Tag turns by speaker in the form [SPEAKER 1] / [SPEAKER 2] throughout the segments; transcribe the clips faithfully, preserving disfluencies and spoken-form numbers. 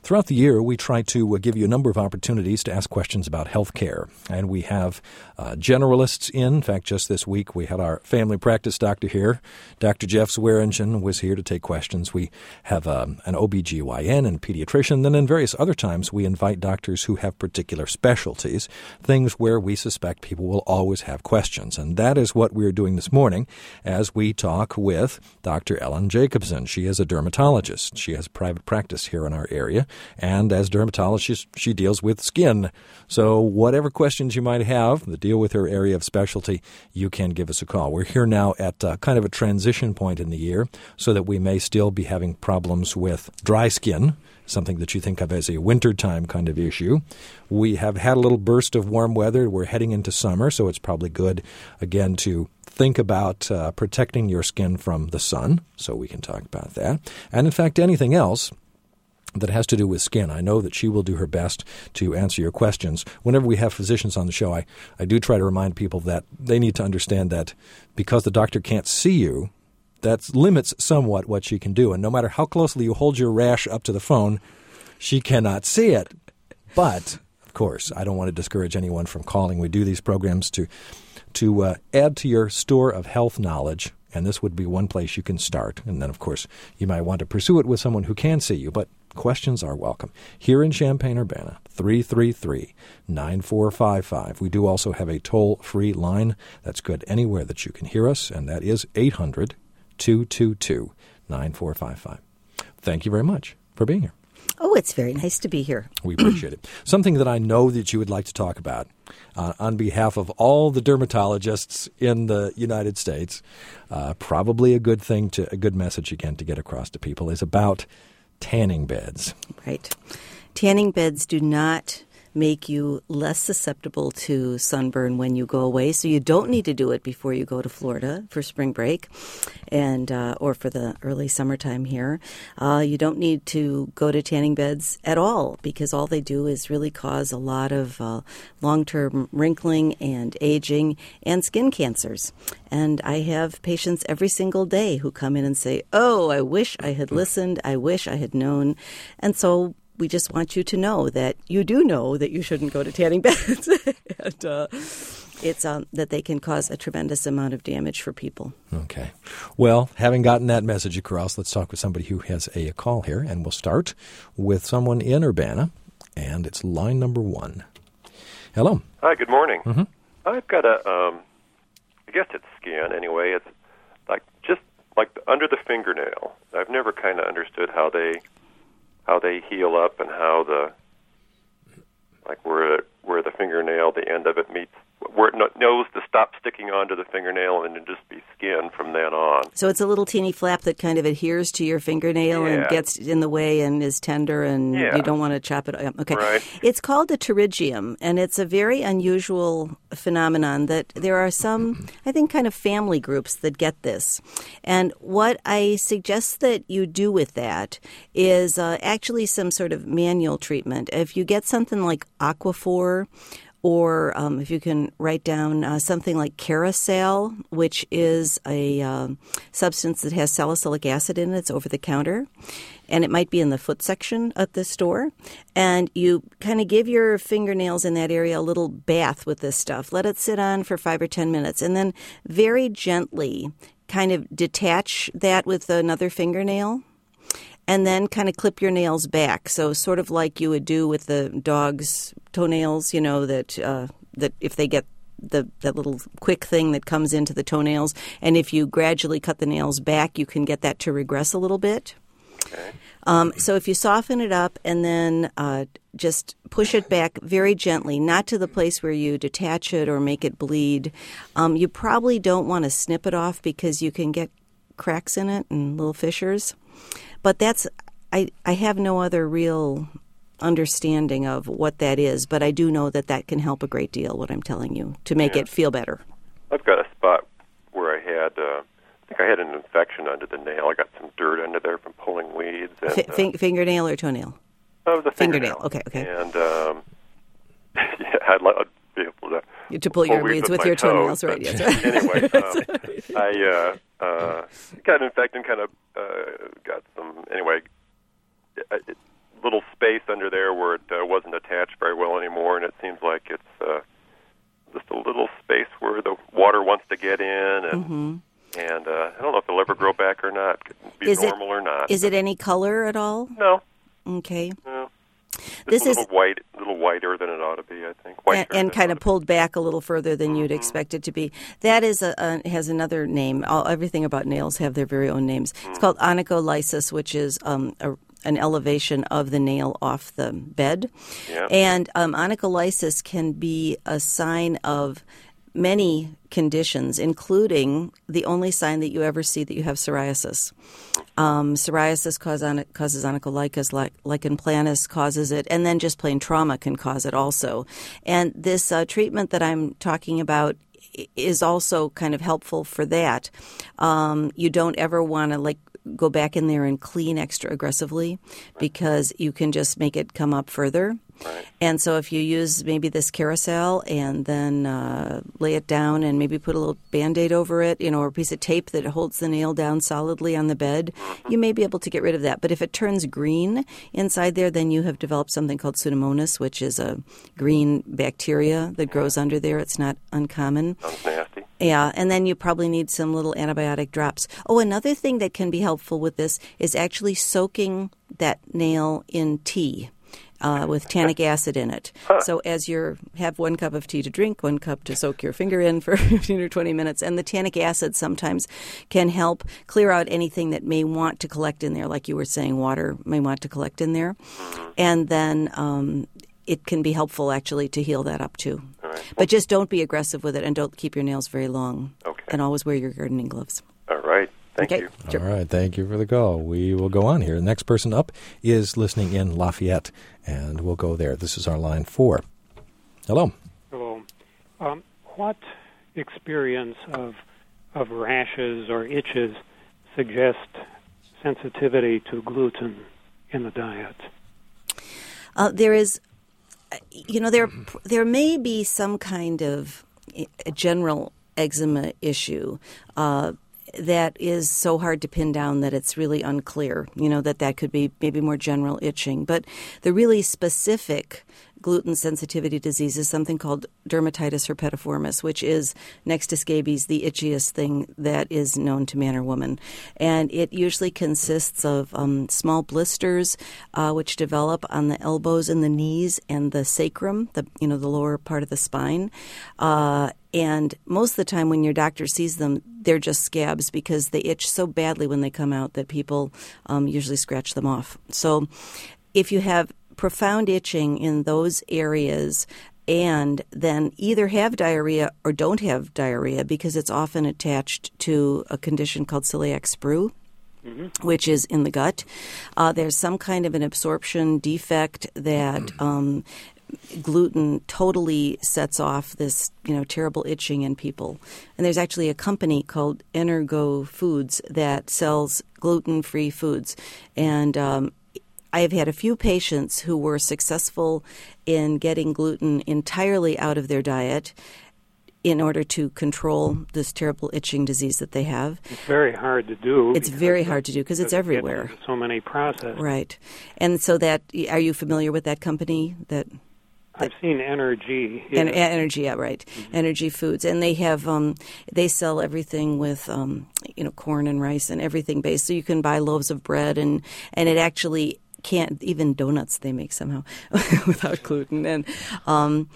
[SPEAKER 1] Throughout the year, we try to uh, give you a number of opportunities to ask questions about health care. And we have uh, generalists in. In fact, just this week, we had our family practice doctor here. Doctor Jeff Swearingen was here to take questions. We have um, an O B G Y N and pediatrician. Then in various other times, we invite doctors who have particular specialties, things where we suspect people will always have questions. And that is what we're doing this morning as we talk with Doctor Ellen Jacobson. She is a dermatologist. She has a private practice here in our area. And as dermatologist, she deals with skin. So whatever questions you might have that deal with her area of specialty, you can give us a call. We're here now at uh, kind of a transition point in the year so that we may still be having problems with dry skin, something that you think of as a wintertime kind of issue. We have had a little burst of warm weather. We're heading into summer, so it's probably good, again, to think about uh, protecting your skin from the sun, so we can talk about that. And, in fact, anything else that has to do with skin. I know that she will do her best to answer your questions. Whenever we have physicians on the show, I, I do try to remind people that they need to understand that because the doctor can't see you, that limits somewhat what she can do. And no matter how closely you hold your rash up to the phone, she cannot see it. But, of course, I don't want to discourage anyone from calling. We do these programs to, to uh, add to your store of health knowledge, and this would be one place you can start. And then, of course, you might want to pursue it with someone who can see you, but questions are welcome. Here in Champaign-Urbana, three three three, nine four five five. We do also have a toll-free line that's good anywhere that you can hear us, and that is eight hundred, two two two, nine four five five. Thank you very much for being here.
[SPEAKER 2] Oh, it's very nice to be here.
[SPEAKER 1] We appreciate it. Something that I know that you would like to talk about uh, on behalf of all the dermatologists in the United States, uh, probably a good thing to, a good message again to get across to people is about tanning beds.
[SPEAKER 2] Right. Tanning beds do not make you less susceptible to sunburn when you go away, so you don't need to do it before you go to Florida for spring break and uh, or for the early summertime here. Uh, you don't need to go to tanning beds at all because all they do is really cause a lot of uh, long-term wrinkling and aging and skin cancers. And I have patients every single day who come in and say, oh, I wish I had listened. I wish I had known. And so we just want you to know that you do know that you shouldn't go to tanning beds. and uh, it's um, that they can cause a tremendous amount of damage for people.
[SPEAKER 1] Okay. Well, having gotten that message across, let's talk with somebody who has a call here. And we'll start with someone in Urbana, and it's line number one. Hello.
[SPEAKER 3] Hi, good morning.
[SPEAKER 1] Mm-hmm.
[SPEAKER 3] I've got a, um, I guess it's skin anyway. It's like just like the, under the fingernail. I've never kind of understood how they how they heal up and how the, like where where the fingernail, the end of it meets, where it knows to stop sticking onto the fingernail and then just be skin from then on.
[SPEAKER 2] So it's a little teeny flap that kind of adheres to your fingernail
[SPEAKER 3] yeah.
[SPEAKER 2] and gets in the way and is tender and
[SPEAKER 3] yeah.
[SPEAKER 2] you don't want to chop it up. Okay.
[SPEAKER 3] Right.
[SPEAKER 2] It's called a pterygium, and it's a very unusual phenomenon that there are some, I think, kind of family groups that get this. And what I suggest that you do with that is uh, actually some sort of manual treatment. If you get something like Aquaphor, or um, if you can write down uh, something like Carousel, which is a uh, substance that has salicylic acid in it. It's over the counter, and it might be in the foot section at the store. And you kind of give your fingernails in that area a little bath with this stuff. Let it sit on for five or ten minutes, and then very gently kind of detach that with another fingernail. And then kind of clip your nails back. So sort of like you would do with the dog's toenails, you know, that uh, that if they get the that little quick thing that comes into the toenails. And if you gradually cut the nails back, you can get that to regress a little bit.
[SPEAKER 3] Okay.
[SPEAKER 2] Um, so if you soften it up and then uh, just push it back very gently, not to the place where you detach it or make it bleed, um, you probably don't want to snip it off because you can get cracks in it and little fissures. But that's, I, I have no other real understanding of what that is, but I do know that that can help a great deal, what I'm telling you, to make
[SPEAKER 3] yeah.
[SPEAKER 2] it feel better.
[SPEAKER 3] I've got a spot where I had, uh, I think I had an infection under the nail. I got some dirt under there from pulling weeds. And,
[SPEAKER 2] F- f- fingernail or toenail?
[SPEAKER 3] Oh, the
[SPEAKER 2] fingernail.
[SPEAKER 3] fingernail.
[SPEAKER 2] Okay, okay.
[SPEAKER 3] And um, yeah, I'd love to be able to
[SPEAKER 2] to pull your
[SPEAKER 3] weeds
[SPEAKER 2] weeds with,
[SPEAKER 3] with
[SPEAKER 2] your
[SPEAKER 3] toes,
[SPEAKER 2] toenails, right? Yes. Right.
[SPEAKER 3] Anyway, um, I uh, uh, got infected and kind of uh, got some, anyway, it, little space under there where it uh, wasn't attached very well anymore, and it seems like it's uh, just a little space where the water wants to get in, and
[SPEAKER 2] Mm-hmm.
[SPEAKER 3] and uh, I don't know if it'll ever grow back or not. Could be
[SPEAKER 2] Is it-
[SPEAKER 3] normal or not.
[SPEAKER 2] Is it any color at all?
[SPEAKER 3] No,
[SPEAKER 2] Okay.
[SPEAKER 3] no.
[SPEAKER 2] This
[SPEAKER 3] Just a
[SPEAKER 2] is
[SPEAKER 3] little white, little whiter than it ought to be, I think.
[SPEAKER 2] and,
[SPEAKER 3] Whiter
[SPEAKER 2] and
[SPEAKER 3] than
[SPEAKER 2] kind
[SPEAKER 3] it
[SPEAKER 2] of
[SPEAKER 3] ought to
[SPEAKER 2] pulled back a little further than you'd expect it to be. That is a, a has another name. All, everything about nails have their very own names. It's called onycholysis, which is um, a, an elevation of the nail off the bed.
[SPEAKER 3] Yeah.
[SPEAKER 2] And um, onycholysis can be a sign of many conditions, including the only sign that you ever see that you have psoriasis. Um, psoriasis cause on, causes onycholysis, like, lichen planus causes it, and then just plain trauma can cause it also. And this uh, treatment that I'm talking about is also kind of helpful for that. Um, you don't ever want to like go back in there and clean extra aggressively because you can just make it come up further.
[SPEAKER 3] Right.
[SPEAKER 2] And so if you use maybe this carousel and then uh, lay it down and maybe put a little Band-Aid over it, you know, or a piece of tape that holds the nail down solidly on the bed,
[SPEAKER 3] Mm-hmm.
[SPEAKER 2] you may be able to get rid of that. But if it turns green inside there, then you have developed something called Pseudomonas, which is a green bacteria that grows under there. It's not uncommon.
[SPEAKER 3] Sounds nasty.
[SPEAKER 2] Yeah, and then you probably need some little antibiotic drops. Oh, another thing that can be helpful with this is actually soaking that nail in tea. Uh, with tannic acid in it. So as you have one cup of tea to drink, one cup to soak your finger in for fifteen or twenty minutes, and the tannic acid sometimes can help clear out anything that may want to collect in there, like you were saying, water may want to collect in there. And then um, it can be helpful actually to heal that up too.
[SPEAKER 3] All right.
[SPEAKER 2] But just don't be aggressive with it and don't keep your nails very long.
[SPEAKER 3] Okay.
[SPEAKER 2] And always wear your gardening gloves.
[SPEAKER 3] All right. Thank
[SPEAKER 2] Okay.
[SPEAKER 3] you.
[SPEAKER 2] Sure.
[SPEAKER 1] All right, thank you for the call. We will go on here. The next person up is listening in Lafayette, and we'll go there. This is our line four. Hello.
[SPEAKER 4] Hello. Um, what experience of of rashes or itches suggest sensitivity to gluten in the diet?
[SPEAKER 2] Uh, there is, you know, there there may be some kind of a general eczema issue uh, that is so hard to pin down that it's really unclear, you know, that that could be maybe more general itching. But the really specific gluten sensitivity disease is something called dermatitis herpetiformis, which is, next to scabies, the itchiest thing that is known to man or woman. And it usually consists of um, small blisters, uh, which develop on the elbows and the knees and the sacrum, the you know the lower part of the spine. Uh, and most of the time when your doctor sees them, they're just scabs because they itch so badly when they come out that people um, usually scratch them off. So if you have profound itching in those areas and then either have diarrhea or don't have diarrhea because it's often attached to a condition called celiac sprue, mm-hmm. which is in the gut. Uh, there's some kind of an absorption defect that um, gluten totally sets off this, you know, terrible itching in people. And there's actually a company called Energo Foods that sells gluten-free foods. And um, I have had a few patients who were successful in getting gluten entirely out of their diet in order to control this terrible itching disease that they have.
[SPEAKER 4] It's very hard to do.
[SPEAKER 2] It's very hard to do because it's
[SPEAKER 4] it gets
[SPEAKER 2] everywhere.
[SPEAKER 4] into so many processes.
[SPEAKER 2] Right. And so that, are you familiar with that company? That
[SPEAKER 4] I've seen Energy.
[SPEAKER 2] En-
[SPEAKER 4] yes.
[SPEAKER 2] Energy, yeah, right. Mm-hmm. Energy Foods, and they have um, they sell everything with um, you know corn and rice and everything based. So you can buy loaves of bread, and and it actually can't even donuts they make somehow without gluten. And um,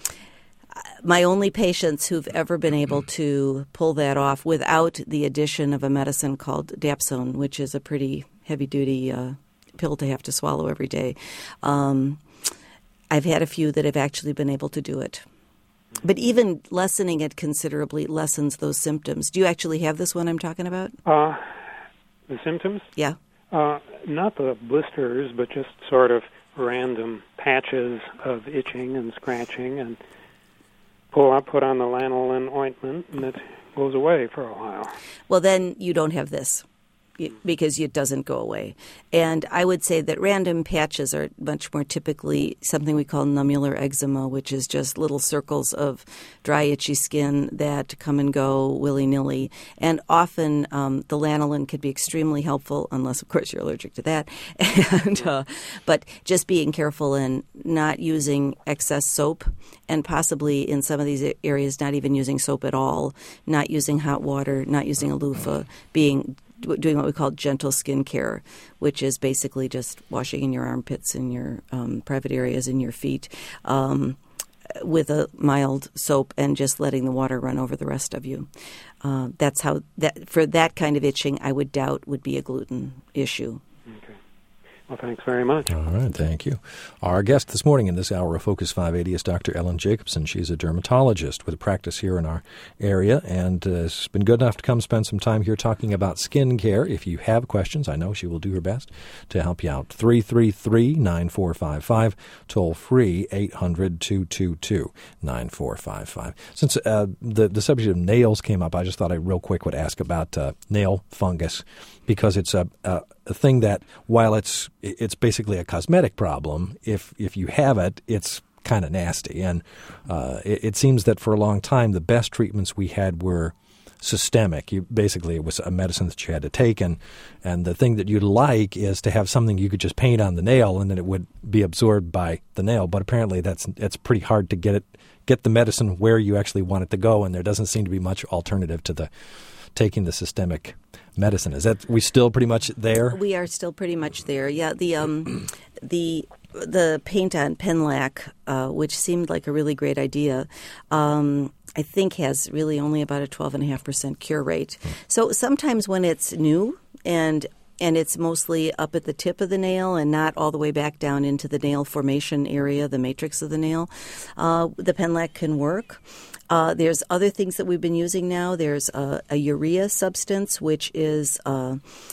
[SPEAKER 2] my only patients who've ever been able to pull that off without the addition of a medicine called Dapsone, which is a pretty heavy duty uh, pill to have to swallow every day. Um, I've had a few that have actually been able to do it. But even lessening it considerably lessens those symptoms. Do you actually have this one I'm talking about?
[SPEAKER 4] Uh, the symptoms?
[SPEAKER 2] Yeah.
[SPEAKER 4] Uh, not the blisters, but just sort of random patches of itching and scratching, and pull up, put on the lanolin ointment, and it goes away for a while.
[SPEAKER 2] Well, then you don't have this. because it doesn't go away. And I would say that random patches are much more typically something we call nummular eczema, which is just little circles of dry, itchy skin that come and go willy-nilly. And often um, the lanolin could be extremely helpful, unless, of course, you're allergic to that. and uh, But just being careful and not using excess soap, and possibly in some of these areas not even using soap at all, not using hot water, not using a loofah, being doing what we call gentle skin care, which is basically just washing in your armpits and your um, private areas in your feet um, with a mild soap and just letting the water run over the rest of you. Uh, that's how that for that kind of itching, I would doubt would be a gluten issue.
[SPEAKER 4] Okay. Well, thanks very much.
[SPEAKER 1] All right, thank you. Our guest this morning in this hour of Focus five eighty is Doctor Ellen Jacobson. She's a dermatologist with a practice here in our area, and uh, has been good enough to come spend some time here talking about skin care. If you have questions, I know she will do her best to help you out. three three three, nine four five five, toll free eight hundred, two two two, nine four five five. Since uh, the, the subject of nails came up, I just thought I real quick would ask about uh, nail fungus, because it's a, a, a thing that, while it's it's basically a cosmetic problem, if if you have it, it's kind of nasty. And uh, it, it seems that for a long time, the best treatments we had were systemic. You basically, it was a medicine that you had to take, and and the thing that you'd like is to have something you could just paint on the nail, and then it would be absorbed by the nail. But apparently, that's it's pretty hard to get it get the medicine where you actually want it to go, and there doesn't seem to be much alternative to the taking the systemic medicine. Is that we still pretty much there?
[SPEAKER 2] We are still pretty much there. Yeah, the um, the the paint on Penlac, uh, which seemed like a really great idea, um, I think has really only about a twelve and a half percent cure rate. So sometimes when it's new and and it's mostly up at the tip of the nail and not all the way back down into the nail formation area, the matrix of the nail, uh, the Penlac can work. Uh, there's other things that we've been using now. There's a, a urea substance, which is uh,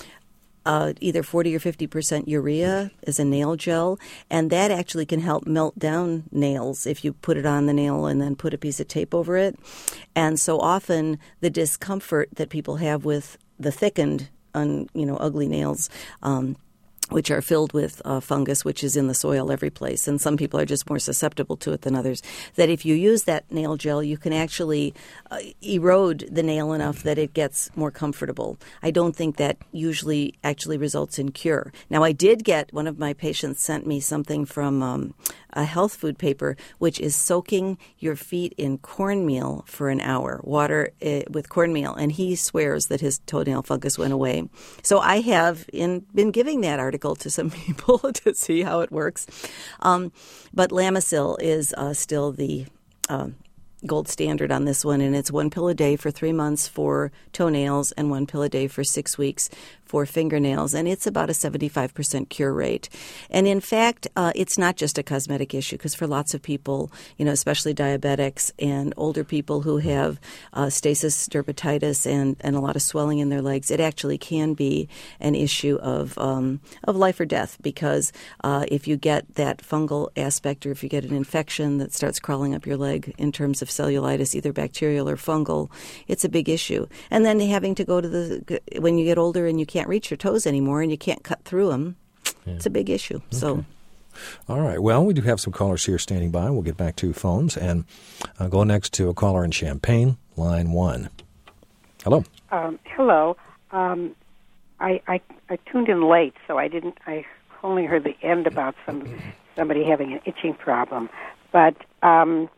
[SPEAKER 2] uh, either forty or fifty percent urea as a nail gel, and that actually can help melt down nails if you put it on the nail and then put a piece of tape over it. And so often the discomfort that people have with the thickened, un, you know, ugly nails, um, which are filled with uh, fungus, which is in the soil every place, and some people are just more susceptible to it than others, that if you use that nail gel, you can actually uh, erode the nail enough that it gets more comfortable. I don't think that usually actually results in cure. Now, I did get, one of my patients sent me something from um, a health food paper, which is soaking your feet in cornmeal for an hour, water uh, with cornmeal, and he swears that his toenail fungus went away. So I have in, been giving that article to some people to see how it works. Um, but Lamisil is uh, still the uh, gold standard on this one, and it's one pill a day for three months for toenails and one pill a day for six weeks for fingernails, and it's about a seventy-five percent cure rate. And in fact, uh, it's not just a cosmetic issue, because for lots of people, you know, especially diabetics and older people who have uh, stasis dermatitis and, and a lot of swelling in their legs, it actually can be an issue of um, of life or death, because uh, if you get that fungal aspect, or if you get an infection that starts crawling up your leg in terms of cellulitis, either bacterial or fungal, it's a big issue. And then having to go to the, when you get older and you can't reach your toes anymore and you can't cut through them, yeah. It's a big issue. Okay. So,
[SPEAKER 1] all right. Well, we do have some callers here standing by. We'll get back to phones, and I'll go next to a caller in Champaign, line one. Hello.
[SPEAKER 5] Um, hello. Um, I, I I tuned in late, so I didn't. I only heard the end about some somebody having an itching problem, but. Um,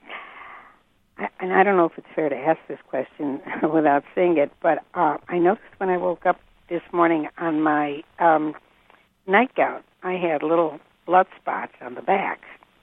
[SPEAKER 5] And I don't know if it's fair to ask this question without seeing it, but uh, I noticed when I woke up this morning on my um, nightgown, I had little blood spots on the back.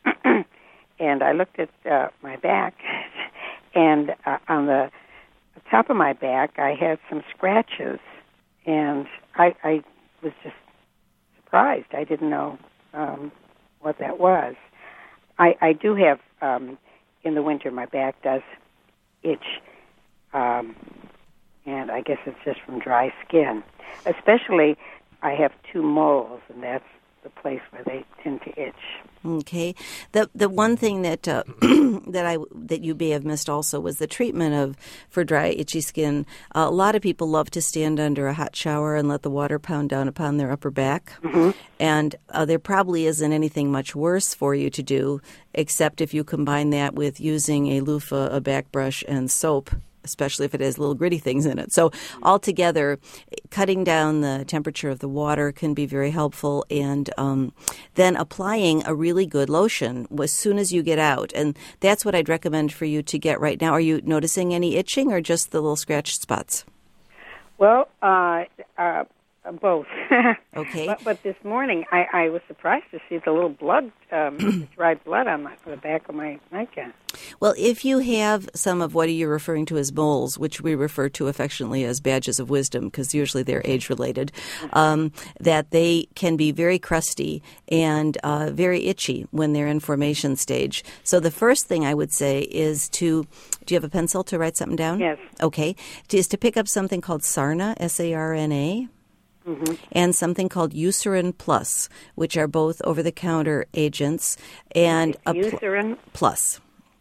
[SPEAKER 5] And I looked at uh, my back, and uh, on the top of my back, I had some scratches. And I, I was just surprised. I didn't know um, what that was. I, I do have... Um, In the winter, my back does itch, um, and I guess it's just from dry skin. Especially, I have two moles, and that's the place where they tend to itch.
[SPEAKER 2] Okay. The the one thing that uh, that I that you may have missed also was the treatment of for dry itchy skin. Uh, a lot of people love to stand under a hot shower and let the water pound down upon their upper back, mm-hmm. and uh, there probably isn't anything much worse for you to do, except if you combine that with using a loofah, a back brush, and soap, especially if it has little gritty things in it. So altogether, cutting down the temperature of the water can be very helpful, and um, then applying a really good lotion as soon as you get out. And that's what I'd recommend for you to get right now. Are you noticing any itching or just the little scratched spots?
[SPEAKER 5] Well, uh, uh, both.
[SPEAKER 2] Okay.
[SPEAKER 5] But, but this morning, I, I was surprised to see the little blood, um, dried blood on, my, on the back of my nightgown.
[SPEAKER 2] Well, if you have some of what you're referring to as moles, which we refer to affectionately as badges of wisdom, because usually they're age-related, um, that they can be very crusty and uh, very itchy when they're in formation stage. So the first thing I would say is to, do you have a pencil to write something down?
[SPEAKER 5] Yes.
[SPEAKER 2] Okay. Is to pick up something called Sarna, S A R N A. Mm-hmm. And something called Eucerin Plus, which are both over-the-counter agents. And a pl-
[SPEAKER 5] Eucerin
[SPEAKER 2] Plus.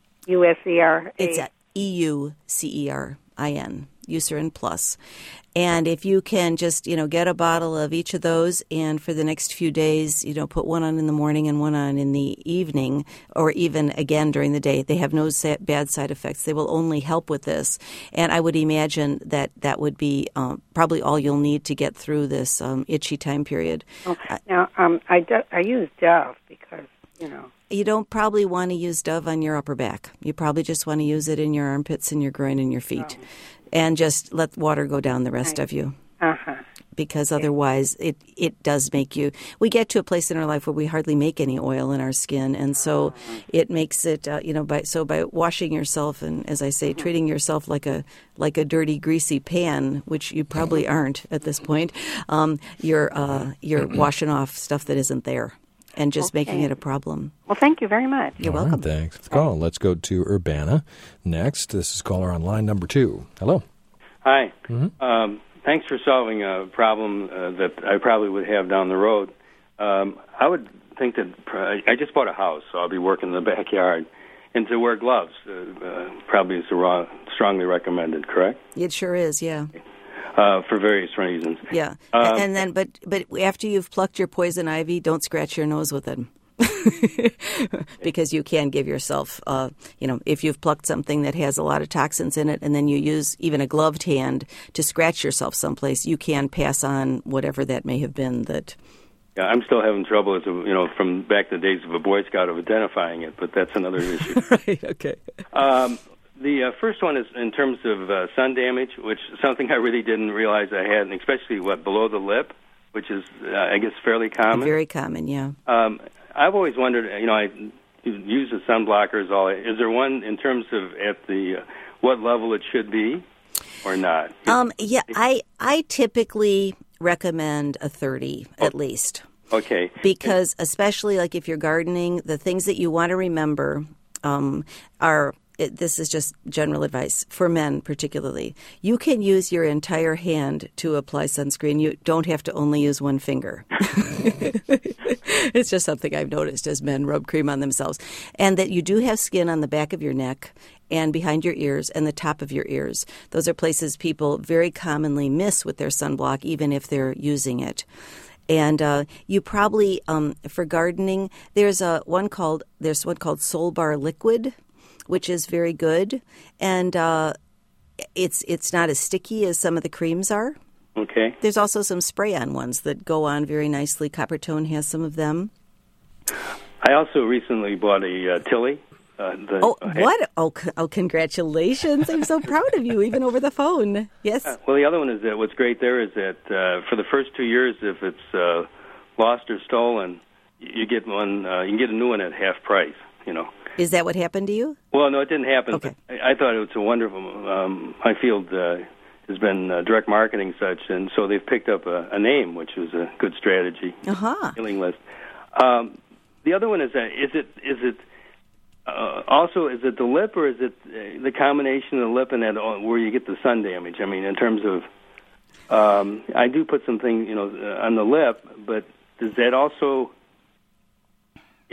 [SPEAKER 5] U S E R A.
[SPEAKER 2] It's E U C E R I N, Eucerin Plus. And if you can just, you know, get a bottle of each of those and for the next few days, you know, put one on in the morning and one on in the evening or even again during the day, they have no bad side effects. They will only help with this. And I would imagine that that would be um, probably all you'll need to get through this um, itchy time period.
[SPEAKER 5] Oh, now, um, I, do, I use Dove because, you know.
[SPEAKER 2] You don't probably want to use Dove on your upper back. You probably just want to use it in your armpits and your groin and your feet. Oh. And just let water go down the rest right. of you.
[SPEAKER 5] Uh-huh.
[SPEAKER 2] Because otherwise it, it does make you – we get to a place in our life where we hardly make any oil in our skin. And so uh-huh. it makes it uh, – you know, by so by washing yourself and, as I say, uh-huh. treating yourself like a like a dirty, greasy pan, which you probably aren't at this point, um, you're uh, you're washing off stuff that isn't there. And just okay. making it a problem.
[SPEAKER 5] Well, thank you very much.
[SPEAKER 2] You're
[SPEAKER 1] All
[SPEAKER 2] welcome.
[SPEAKER 1] Right, thanks for the call. Let's go to Urbana next. This is caller on line number two. Hello.
[SPEAKER 6] Hi.
[SPEAKER 1] Mm-hmm.
[SPEAKER 6] Um, thanks for solving a problem uh, that I probably would have down the road. Um, I would think that pr- I just bought a house, so I'll be working in the backyard. And to wear gloves uh, uh, probably is wrong, strongly recommended, correct?
[SPEAKER 2] It sure is, yeah.
[SPEAKER 6] Uh, for various reasons.
[SPEAKER 2] Yeah,
[SPEAKER 6] um,
[SPEAKER 2] and then, but but after you've plucked your poison ivy, don't scratch your nose with it, because you can give yourself, uh, you know, if you've plucked something that has a lot of toxins in it, and then you use even a gloved hand to scratch yourself someplace, you can pass on whatever that may have been. That.
[SPEAKER 6] Yeah, I'm still having trouble, as a, you know, from back the days of a Boy Scout of identifying it, but that's another issue.
[SPEAKER 2] Right. Okay.
[SPEAKER 6] Um, The uh, first one is in terms of uh, sun damage, which is something I really didn't realize I had, and especially what below the lip, which is, uh, I guess, fairly common.
[SPEAKER 2] Very common, yeah.
[SPEAKER 6] Um, I've always wondered, you know, I use the sun blockers. All is there one in terms of at the uh, what level it should be, or not?
[SPEAKER 2] Um, yeah, I I typically recommend a thirty
[SPEAKER 6] oh.
[SPEAKER 2] at least.
[SPEAKER 6] Okay.
[SPEAKER 2] Because especially like if you're gardening, the things that you want to remember um, are. It, this is just general advice for men particularly. You can use your entire hand to apply sunscreen. You don't have to only use one finger. It's just something I've noticed as men rub cream on themselves. And that you do have skin on the back of your neck and behind your ears and the top of your ears. Those are places people very commonly miss with their sunblock, even if they're using it. And uh, you probably, um, for gardening, there's a one called there's one called Solbar Liquid, which is very good, and uh, it's it's not as sticky as some of the creams are.
[SPEAKER 6] Okay.
[SPEAKER 2] There's also some spray-on ones that go on very nicely. Coppertone has some of them.
[SPEAKER 6] I also recently bought a uh, Tilly. Uh, the,
[SPEAKER 2] oh,
[SPEAKER 6] uh,
[SPEAKER 2] what? Oh, c- oh, congratulations. I'm so proud of you, even over the phone. Yes?
[SPEAKER 6] Uh, well, the other one is that what's great there is that uh, for the first two years, if it's uh, lost or stolen, you get one. Uh, you can get a new one at half price, you know.
[SPEAKER 2] Is that what happened to you?
[SPEAKER 6] Well, no, it didn't happen.
[SPEAKER 2] Okay.
[SPEAKER 6] But I, I thought it was a wonderful. Um, my field uh, has been uh, direct marketing such, and so they've picked up a, a name, which was a good strategy.
[SPEAKER 2] Uh-huh.
[SPEAKER 6] Mailing list. Um, the other one is that is it is it uh, also is it the lip or is it uh, the combination of the lip and that uh, where you get the sun damage? I mean, in terms of um, I do put something you know uh, on the lip, but does that also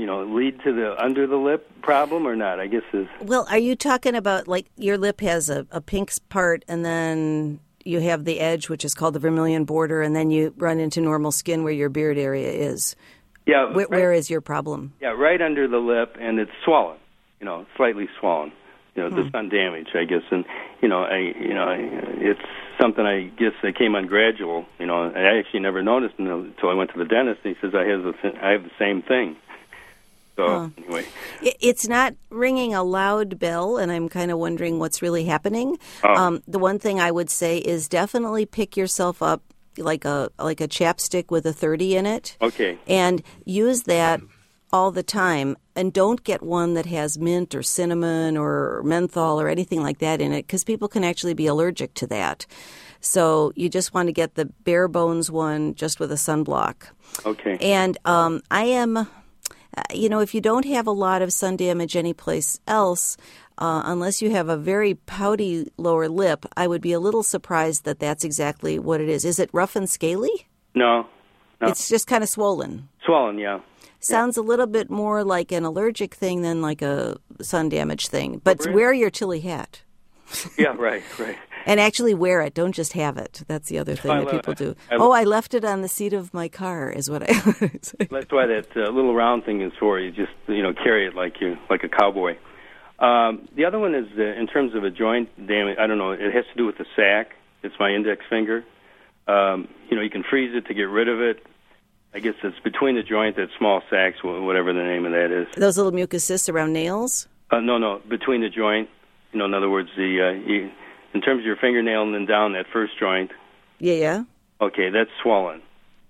[SPEAKER 6] you know, lead to the under the lip problem or not? I guess is.
[SPEAKER 2] Well, are you talking about like your lip has a, a pink part and then you have the edge, which is called the vermilion border, and then you run into normal skin where your beard area is?
[SPEAKER 6] Yeah.
[SPEAKER 2] Where,
[SPEAKER 6] right,
[SPEAKER 2] where is your problem?
[SPEAKER 6] Yeah, right under the lip, and it's swollen. You know, slightly swollen. You know, hmm. the sun damage, I guess, and you know, I, you know, I, it's something I guess that came on gradual. You know, I actually never noticed until I went to the dentist. And he says I have the I have the same thing. So huh. anyway,
[SPEAKER 2] it's not ringing a loud bell, and I'm kind of wondering what's really happening.
[SPEAKER 6] Oh.
[SPEAKER 2] Um, the one thing I would say is definitely pick yourself up like a like a chapstick with a thirty in it.
[SPEAKER 6] Okay,
[SPEAKER 2] and use that all the time, and don't get one that has mint or cinnamon or menthol or anything like that in it, because people can actually be allergic to that. So you just want to get the bare bones one just with a sunblock.
[SPEAKER 6] Okay.
[SPEAKER 2] And um, I am, you know, if you don't have a lot of sun damage anyplace else, uh, unless you have a very pouty lower lip, I would be a little surprised that that's exactly what it is. Is it rough and scaly?
[SPEAKER 6] No. no.
[SPEAKER 2] It's just kind of swollen.
[SPEAKER 6] Swollen, yeah.
[SPEAKER 2] Sounds a little bit more like an allergic thing than like a sun damage thing. But
[SPEAKER 6] really?
[SPEAKER 2] Wear your Tilly hat.
[SPEAKER 6] Yeah, right, right.
[SPEAKER 2] And actually wear it. Don't just have it. That's the other thing
[SPEAKER 6] I
[SPEAKER 2] that
[SPEAKER 6] love,
[SPEAKER 2] people do.
[SPEAKER 6] I, I
[SPEAKER 2] oh, I left it on the seat of my car is what I say.
[SPEAKER 6] That's why that uh, little round thing is for. You just, you know, carry it like you like a cowboy. Um, the other one is uh, in terms of a joint damage, I don't know, it has to do with the sac. It's my index finger. Um, you know, you can freeze it to get rid of it. I guess it's between the joint, that small sacs, whatever the name of that is.
[SPEAKER 2] Those little mucus cysts around nails?
[SPEAKER 6] Uh, no, no, between the joint. You know, in other words, the uh, you, in terms of your fingernail and then down that first joint.
[SPEAKER 2] Yeah, yeah.
[SPEAKER 6] Okay, that's swollen.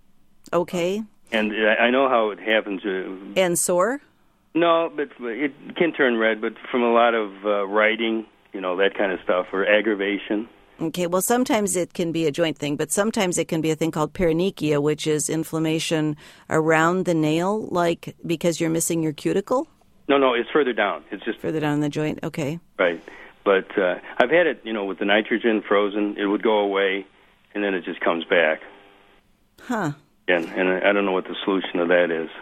[SPEAKER 2] Okay.
[SPEAKER 6] And uh, I know how it happens. Uh,
[SPEAKER 2] and sore?
[SPEAKER 6] No, but it can turn red, but from a lot of uh, writing, you know, that kind of stuff, or aggravation.
[SPEAKER 2] Okay, well, sometimes it can be a joint thing, but sometimes it can be a thing called paronychia, which is inflammation around the nail, like because you're missing your cuticle?
[SPEAKER 6] No, no, it's further down. It's just
[SPEAKER 2] further down in the joint, okay.
[SPEAKER 6] Right. But uh, I've had it, you know, with the nitrogen frozen, it would go away, and then it just comes back.
[SPEAKER 2] Huh.
[SPEAKER 6] And, and I don't know what the solution to that is.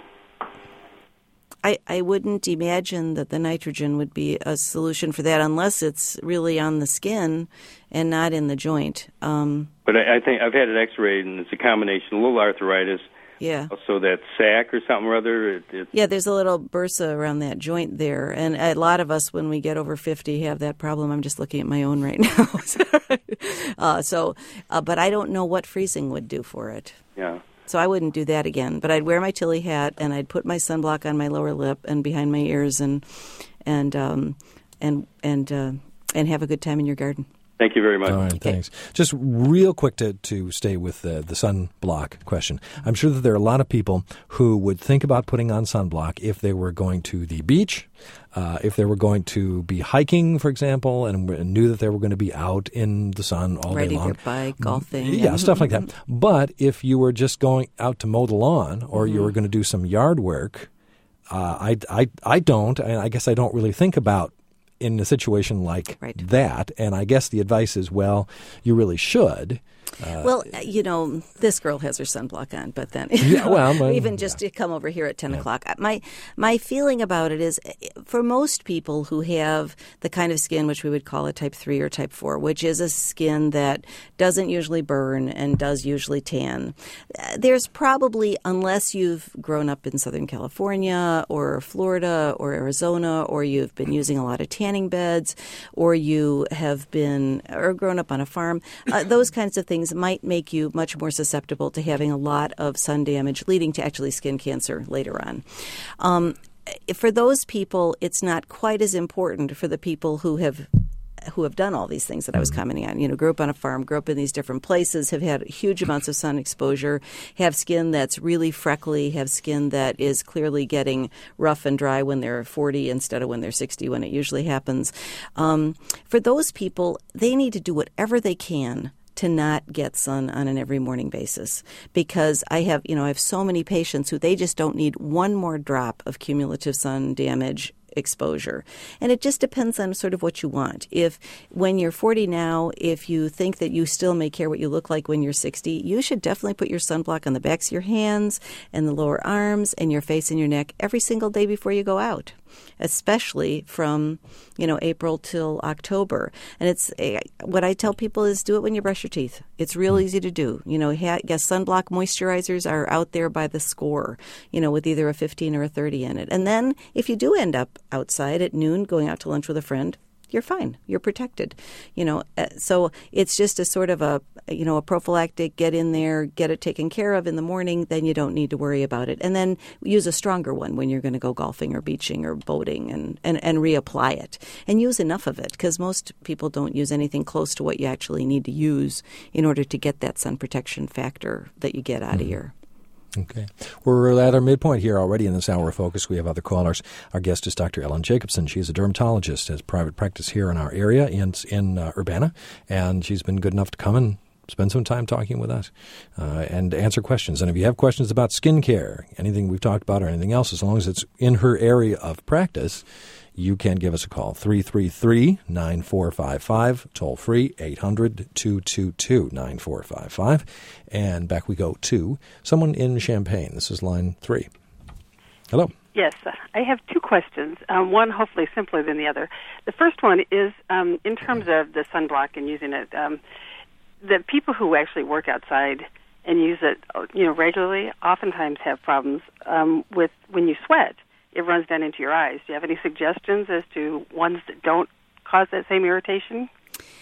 [SPEAKER 2] I, I wouldn't imagine that the nitrogen would be a solution for that unless it's really on the skin and not in the joint. Um,
[SPEAKER 6] but I, I think I've had it x-rayed, and it's a combination, a little arthritis.
[SPEAKER 2] Yeah.
[SPEAKER 6] Also that sac or something or other. It, it,
[SPEAKER 2] yeah, there's a little bursa around that joint there. And a lot of us, when we get over fifty, have that problem. I'm just looking at my own right now. uh, so, uh, but I don't know what freezing would do for it.
[SPEAKER 6] Yeah.
[SPEAKER 2] So I wouldn't do that again. But I'd wear my Tilly hat, and I'd put my sunblock on my lower lip and behind my ears, and and um, and and uh, and have a good time in your garden.
[SPEAKER 6] Thank you very much.
[SPEAKER 1] All right,
[SPEAKER 2] okay.
[SPEAKER 1] Thanks. Just real quick to, to stay with the, the sunblock question. I'm sure that there are a lot of people who would think about putting on sunblock if they were going to the beach, uh, if they were going to be hiking, for example, and knew that they were going to be out in the sun all
[SPEAKER 2] Riding
[SPEAKER 1] day long.
[SPEAKER 2] Riding their bike, golfing.
[SPEAKER 1] Yeah, stuff like that. But if you were just going out to mow the lawn, or mm-hmm. you were going to do some yard work, uh, I, I, I don't, and I guess I don't really think about in a situation like
[SPEAKER 2] right.
[SPEAKER 1] that. And I guess the advice is, well, you really should. Uh,
[SPEAKER 2] well, you know, this girl has her sunblock on, but then
[SPEAKER 1] yeah, well, well,
[SPEAKER 2] even just
[SPEAKER 1] yeah.
[SPEAKER 2] to come over here at ten
[SPEAKER 1] yeah.
[SPEAKER 2] o'clock. My my feeling about it is, for most people who have the kind of skin which we would call a type three or type four, which is a skin that doesn't usually burn and does usually tan, there's probably, unless you've grown up in Southern California or Florida or Arizona, or you've been using a lot of tanning beds, or you have been or grown up on a farm, uh, those kinds of things might make you much more susceptible to having a lot of sun damage, leading to actually skin cancer later on. Um, for those people, it's not quite as important for the people who have who have done all these things that I was commenting on. You know, grew up on a farm, grew up in these different places, have had huge amounts of sun exposure, have skin that's really freckly, have skin that is clearly getting rough and dry when they're forty instead of when they're sixty, when it usually happens. Um, for those people, they need to do whatever they can to not get sun on an every morning basis, because I have, you know, I have so many patients who they just don't need one more drop of cumulative sun damage exposure. And it just depends on sort of what you want. If when you're forty now, if you think that you still may care what you look like when you're sixty, you should definitely put your sunblock on the backs of your hands and the lower arms and your face and your neck every single day before you go out, especially from, you know, April till October. And it's what I tell people is do it when you brush your teeth. It's real easy to do. You know, ha- guess sunblock moisturizers are out there by the score, you know, with either a fifteen or a thirty in it. And then if you do end up outside at noon going out to lunch with a friend, you're fine. You're protected. You know, so it's just a sort of a, you know, a prophylactic, get in there, get it taken care of in the morning, then you don't need to worry about it. And then use a stronger one when you're going to go golfing or beaching or boating and, and, and reapply it. And use enough of it, because most people don't use anything close to what you actually need to use in order to get that sun protection factor that you get out mm-hmm. of your
[SPEAKER 1] Okay. We're at our midpoint here already in this hour of focus. We have other callers. Our guest is Doctor Ellen Jacobson. She's a dermatologist, has private practice here in our area in, in uh, Urbana, and she's been good enough to come and spend some time talking with us uh, and answer questions. And if you have questions about skincare, anything we've talked about or anything else, as long as it's in her area of practice, you can give us a call, three three three, nine four five five, toll free, eight hundred, two two two, nine four five five. And back we go to someone in Champaign. This is line three. Hello.
[SPEAKER 7] Yes, I have two questions, um, one hopefully simpler than the other. The first one is um, in terms of the sunblock and using it. Um, the people who actually work outside and use it, you know, regularly oftentimes have problems um, with when you sweat. It runs down into your eyes. Do you have any suggestions as to ones that don't cause that same irritation?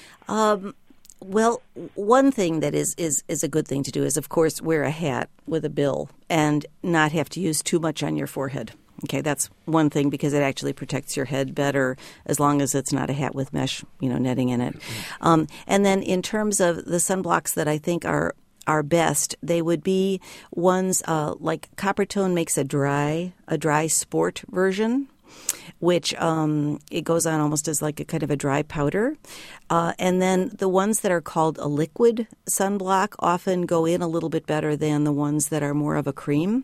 [SPEAKER 2] Um, well, one thing that is, is, is a good thing to do is, of course, wear a hat with a bill and not have to use too much on your forehead. Okay, that's one thing because it actually protects your head better as long as it's not a hat with mesh, you know, netting in it. Um, and then in terms of the sunblocks that I think are are best, they would be ones uh, like Coppertone makes a dry, a dry sport version, which um, it goes on almost as like a kind of a dry powder. Uh, and then the ones that are called a liquid sunblock often go in a little bit better than the ones that are more of a cream.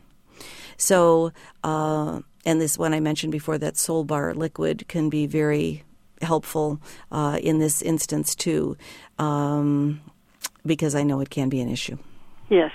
[SPEAKER 2] So, uh, and this one I mentioned before, that Solbar liquid can be very helpful uh, in this instance too. Um, because I know it can be an issue.
[SPEAKER 7] Yes.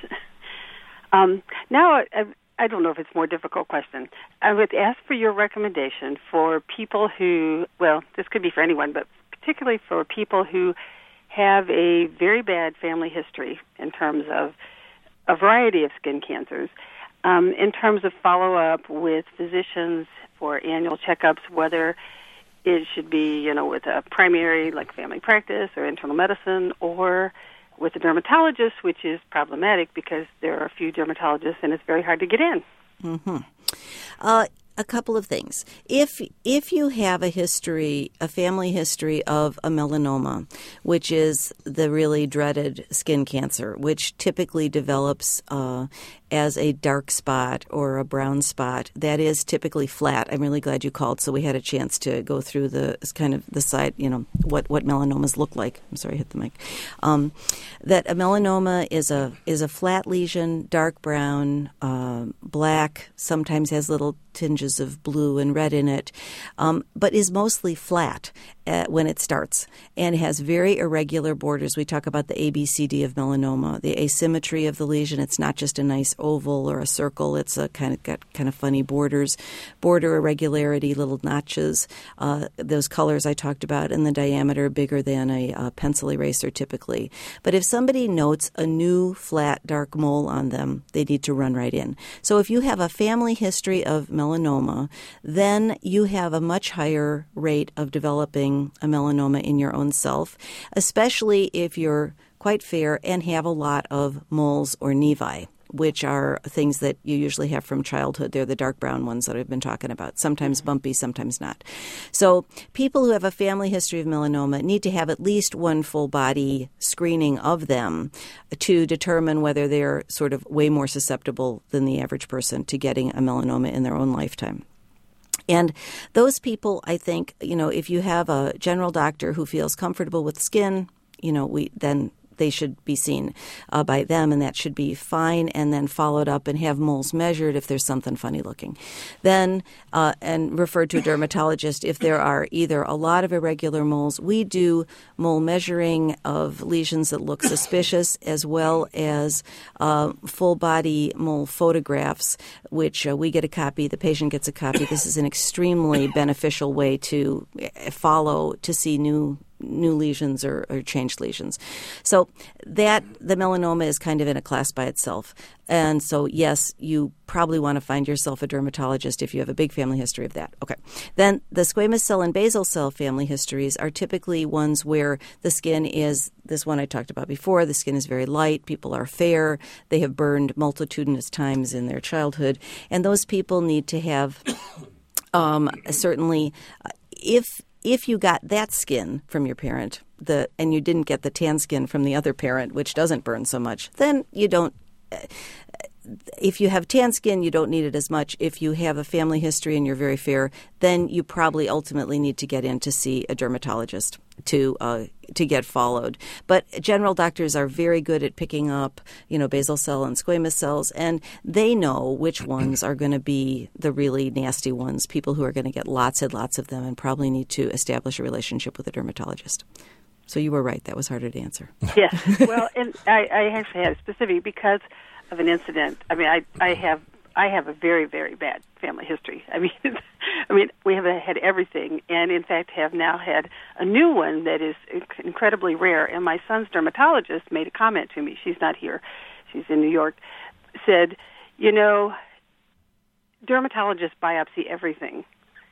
[SPEAKER 7] Um, now, I, I don't know if it's a more difficult question. I would ask for your recommendation for people who, well, this could be for anyone, but particularly for people who have a very bad family history in terms of a variety of skin cancers, um, in terms of follow-up with physicians for annual checkups, whether it should be, you know, with a primary, like family practice or internal medicine, or with a dermatologist, which is problematic because there are a few dermatologists and it's very hard to get in.
[SPEAKER 2] Mm-hmm. Uh, a couple of things. If if you have a history, a family history of a melanoma, which is the really dreaded skin cancer, which typically develops uh, as a dark spot or a brown spot, that is typically flat. I'm really glad you called, so we had a chance to go through the kind of the side, you know, what, what melanomas look like. I'm sorry, I hit the mic. Um, that a melanoma is a is a flat lesion, dark brown, uh, black, sometimes has little tinges of blue and red in it, um, but is mostly flat uh, when it starts and has very irregular borders. We talk about the A B C D of melanoma, the asymmetry of the lesion. It's not just a nice oval or a circle. It's a kind of got kind of funny borders, border irregularity, little notches. Uh, those colors I talked about, and the diameter bigger than a, a pencil eraser typically. But if somebody notes a new flat dark mole on them, they need to run right in. So if you have a family history of melanoma, then you have a much higher rate of developing a melanoma in your own self, especially if you're quite fair and have a lot of moles or nevi, which are things that you usually have from childhood. They're the dark brown ones that I've been talking about, sometimes bumpy, sometimes not. So people who have a family history of melanoma need to have at least one full body screening of them to determine whether they're sort of way more susceptible than the average person to getting a melanoma in their own lifetime. And those people, I think, you know, if you have a general doctor who feels comfortable with skin, you know, we then they should be seen uh, by them, and that should be fine, and then followed up and have moles measured if there's something funny looking. Then, uh, and referred to a dermatologist if there are either a lot of irregular moles. We do mole measuring of lesions that look suspicious, as well as uh, full-body mole photographs, which uh, we get a copy, the patient gets a copy. This is an extremely beneficial way to follow, to see new new lesions or, or changed lesions. So that, the melanoma is kind of in a class by itself. And so, yes, you probably want to find yourself a dermatologist if you have a big family history of that. Okay. Then the squamous cell and basal cell family histories are typically ones where the skin is, this one I talked about before, the skin is very light, people are fair, they have burned multitudinous times in their childhood, and those people need to have um, certainly, uh, if If you got that skin from your parent, the and you didn't get the tan skin from the other parent, which doesn't burn so much, then you don't. If you have tan skin, you don't need it as much. If you have a family history and you're very fair, then you probably ultimately need to get in to see a dermatologist to uh, to get followed. But general doctors are very good at picking up, you know, basal cell and squamous cells, and they know which ones are going to be the really nasty ones, people who are going to get lots and lots of them and probably need to establish a relationship with a dermatologist. So you were right. That was harder to answer.
[SPEAKER 7] Yes. Well, and I, I actually had a specific because of an incident. I mean, I, I have I have a very, very bad family history. I mean, I mean, we have had everything, and in fact have now had a new one that is incredibly rare. And my son's dermatologist made a comment to me. She's not here. She's in New York. Said, you know, dermatologists biopsy everything.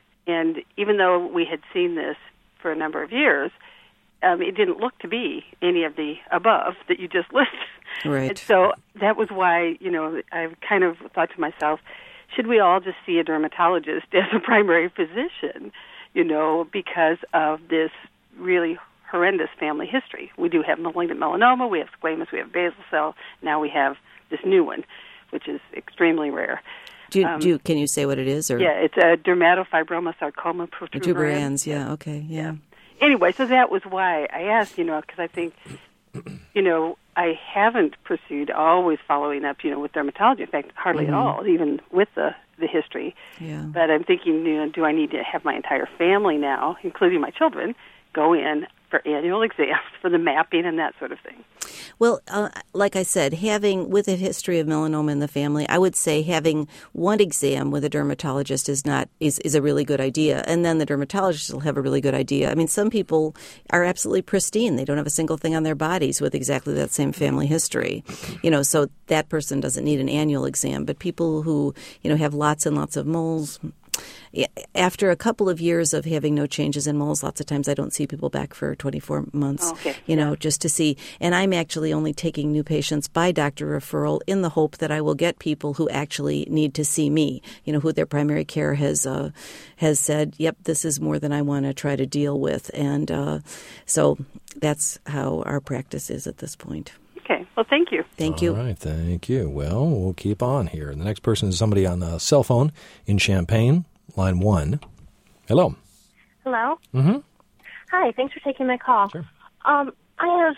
[SPEAKER 7] And even though we had seen this for a number of years, um, it didn't look to be any of the above that you just listed.
[SPEAKER 2] Right.
[SPEAKER 7] And so that was why, you know, I kind of thought to myself, should we all just see a dermatologist as a primary physician, you know, because of this really horrendous family history? We do have malignant melanoma, we have squamous, we have basal cell, now we have this new one, which is extremely rare.
[SPEAKER 2] Do you,
[SPEAKER 7] um,
[SPEAKER 2] do you, can you say what it is? Or?
[SPEAKER 7] Yeah, it's a dermatofibromatosarcoma protuberans.
[SPEAKER 2] Protuberans, yeah, okay, yeah.
[SPEAKER 7] yeah. Anyway, so that was why I asked, you know, because I think, you know, I haven't pursued always following up, you know, with dermatology. In fact, hardly
[SPEAKER 2] mm-hmm.
[SPEAKER 7] at all, even with the, the history.
[SPEAKER 2] Yeah.
[SPEAKER 7] But I'm thinking, you know, do I need to have my entire family now, including my children, go in for annual exams for the mapping and that sort of thing?
[SPEAKER 2] Well, uh, like I said, having, with a history of melanoma in the family, I would say having one exam with a dermatologist is not is, is a really good idea. And then the dermatologist will have a really good idea. I mean, some people are absolutely pristine. They don't have a single thing on their bodies with exactly that same family history. You know, so that person doesn't need an annual exam. But people who, you know, have lots and lots of moles, after a couple of years of having no changes in moles, lots of times I don't see people back for twenty-four months,
[SPEAKER 7] okay.
[SPEAKER 2] you know, just to see. And I'm actually only taking new patients by doctor referral in the hope that I will get people who actually need to see me, you know, who their primary care has uh, has said, yep, this is more than I want to try to deal with. And uh, so that's how our practice is at this point.
[SPEAKER 7] Okay. Well, thank you.
[SPEAKER 2] Thank you.
[SPEAKER 1] All right. Thank you. Well, we'll keep on here. The next person is somebody on a cell phone in Champaign, line one. Hello.
[SPEAKER 8] Hello.
[SPEAKER 1] Mm-hmm.
[SPEAKER 8] Hi. Thanks for taking my call.
[SPEAKER 1] Sure.
[SPEAKER 8] Um, I have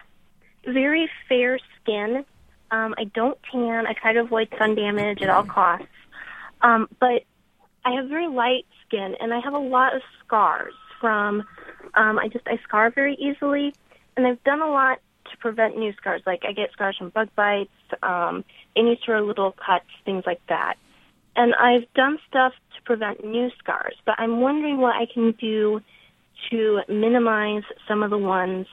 [SPEAKER 8] very fair skin. Um, I don't tan. I try to avoid sun damage at all costs. Um, but I have very light skin, and I have a lot of scars from, um, I just, I scar very easily, and I've done a lot to prevent new scars. Like I get scars from bug bites, um, any sort of little cuts, things like that. And I've done stuff to prevent new scars, but I'm wondering what I can do to minimize some of the ones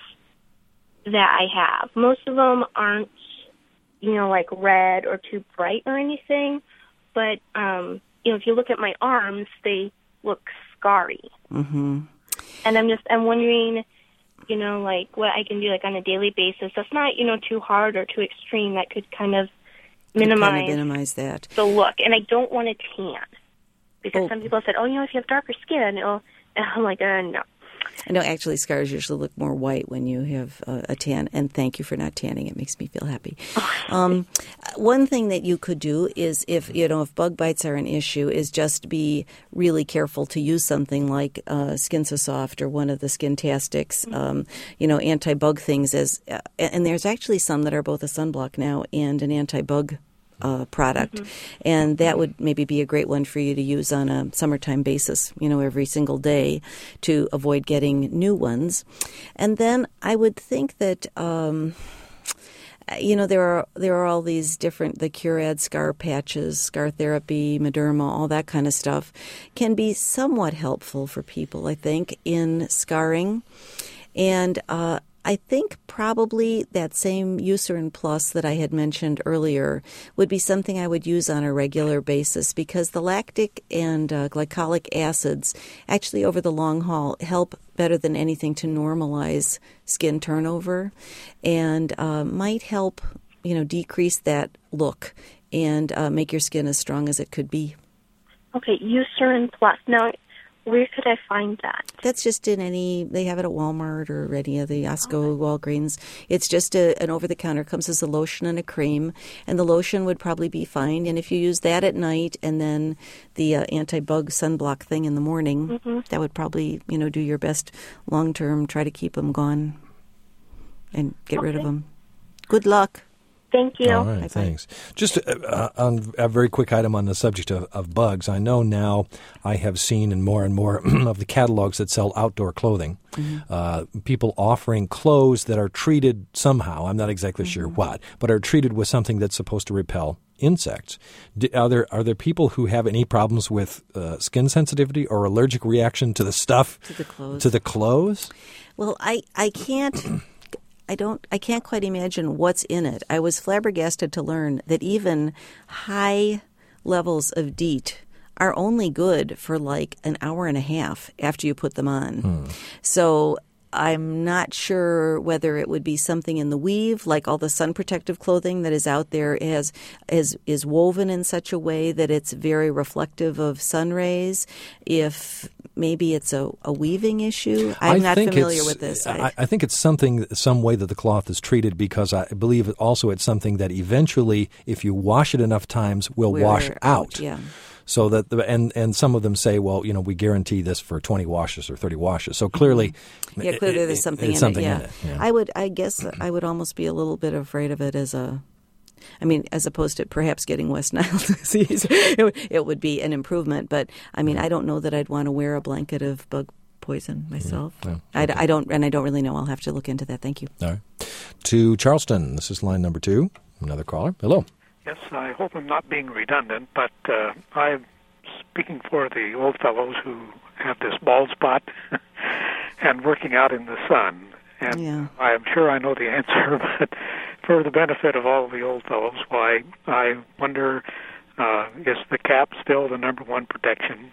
[SPEAKER 8] that I have. Most of them aren't, you know, like red or too bright or anything, but, um, you know, if you look at my arms, they look scarry.
[SPEAKER 2] Mm-hmm.
[SPEAKER 8] And I'm just, I'm wondering, you know, like what I can do like on a daily basis. That's not, you know, too hard or too extreme. That could kind of minimize,
[SPEAKER 2] kind of minimize that.
[SPEAKER 8] the look. And I don't want to tan because
[SPEAKER 2] oh.
[SPEAKER 8] some people said, oh, you know, if you have darker skin, it'll, and I'm like, uh, no.
[SPEAKER 2] I know actually scars usually look more white when you have uh, a tan, and thank you for not tanning. It makes me feel happy. Um, one thing that you could do is if, you know, if bug bites are an issue, is just be really careful to use something like uh, Skin So Soft or one of the Skintastics, mm-hmm. um, you know, anti-bug things. As uh, and there's actually some that are both a sunblock now and an anti-bug Uh, product, mm-hmm. and that would maybe be a great one for you to use on a summertime basis, you know, every single day to avoid getting new ones. And then I would think that, um, you know, there are there are all these different, the Curad scar patches, scar therapy, Mederma, all that kind of stuff can be somewhat helpful for people, I think, in scarring. And uh I think probably that same Eucerin Plus that I had mentioned earlier would be something I would use on a regular basis, because the lactic and uh, glycolic acids actually over the long haul help better than anything to normalize skin turnover, and uh, might help, you know, decrease that look and uh, make your skin as strong as it could be.
[SPEAKER 8] Okay, Eucerin Plus. Now, where could I find that?
[SPEAKER 2] That's just in any, they have it at Walmart or any of the Costco, okay. Walgreens. It's just a, an over-the-counter, comes as a lotion and a cream, and the lotion would probably be fine. And if you use that at night and then the uh, anti-bug sunblock thing in the morning, mm-hmm. that would probably, you know, do your best long-term, try to keep them gone and get okay. rid of them. Good luck.
[SPEAKER 8] Thank you.
[SPEAKER 1] All right, Bye-bye. Thanks. Just uh, on a very quick item on the subject of, of bugs. I know now I have seen in more and more of the catalogs that sell outdoor clothing, mm-hmm. uh, people offering clothes that are treated somehow, I'm not exactly mm-hmm. sure what, but are treated with something that's supposed to repel insects. Do, are there are there people who have any problems with uh, skin sensitivity or allergic reaction to the stuff?
[SPEAKER 2] To the clothes.
[SPEAKER 1] To the clothes?
[SPEAKER 2] Well, I, I can't... I don't. I can't quite imagine what's in it. I was flabbergasted to learn that even high levels of DEET are only good for like an hour and a half after you put them on. Hmm. So I'm not sure whether it would be something in the weave, like all the sun protective clothing that is out there has is is woven in such a way that it's very reflective of sun rays. If maybe it's a, a weaving issue. I'm
[SPEAKER 1] I
[SPEAKER 2] not familiar with this.
[SPEAKER 1] I, I think it's something, some way that the cloth is treated, because I believe also it's something that eventually, if you wash it enough times, will
[SPEAKER 2] We're
[SPEAKER 1] wash out.
[SPEAKER 2] out. Yeah.
[SPEAKER 1] So that the, and and some of them say, well, you know, we guarantee this for twenty washes or thirty washes. So clearly,
[SPEAKER 2] yeah, clearly
[SPEAKER 1] it,
[SPEAKER 2] there's something,
[SPEAKER 1] it,
[SPEAKER 2] in,
[SPEAKER 1] something
[SPEAKER 2] it, yeah.
[SPEAKER 1] in it. Yeah.
[SPEAKER 2] I would, I guess, I would almost be a little bit afraid of it as a. I mean, as opposed to perhaps getting West Nile disease, it, would, it would be an improvement. But I mean, I don't know that I'd want to wear a blanket of bug poison myself.
[SPEAKER 1] Yeah. Oh, okay.
[SPEAKER 2] I, I don't, and I don't really know. I'll have to look into that. Thank you.
[SPEAKER 1] All right. To Charleston, this is line number two. Another caller. Hello.
[SPEAKER 9] Yes, I hope I'm not being redundant, but uh, I'm speaking for the old fellows who have this bald spot and working out in the sun. And
[SPEAKER 2] yeah.
[SPEAKER 9] I'm sure I know the answer, but for the benefit of all the old fellows, why I wonder, uh, is the cap still the number one protection?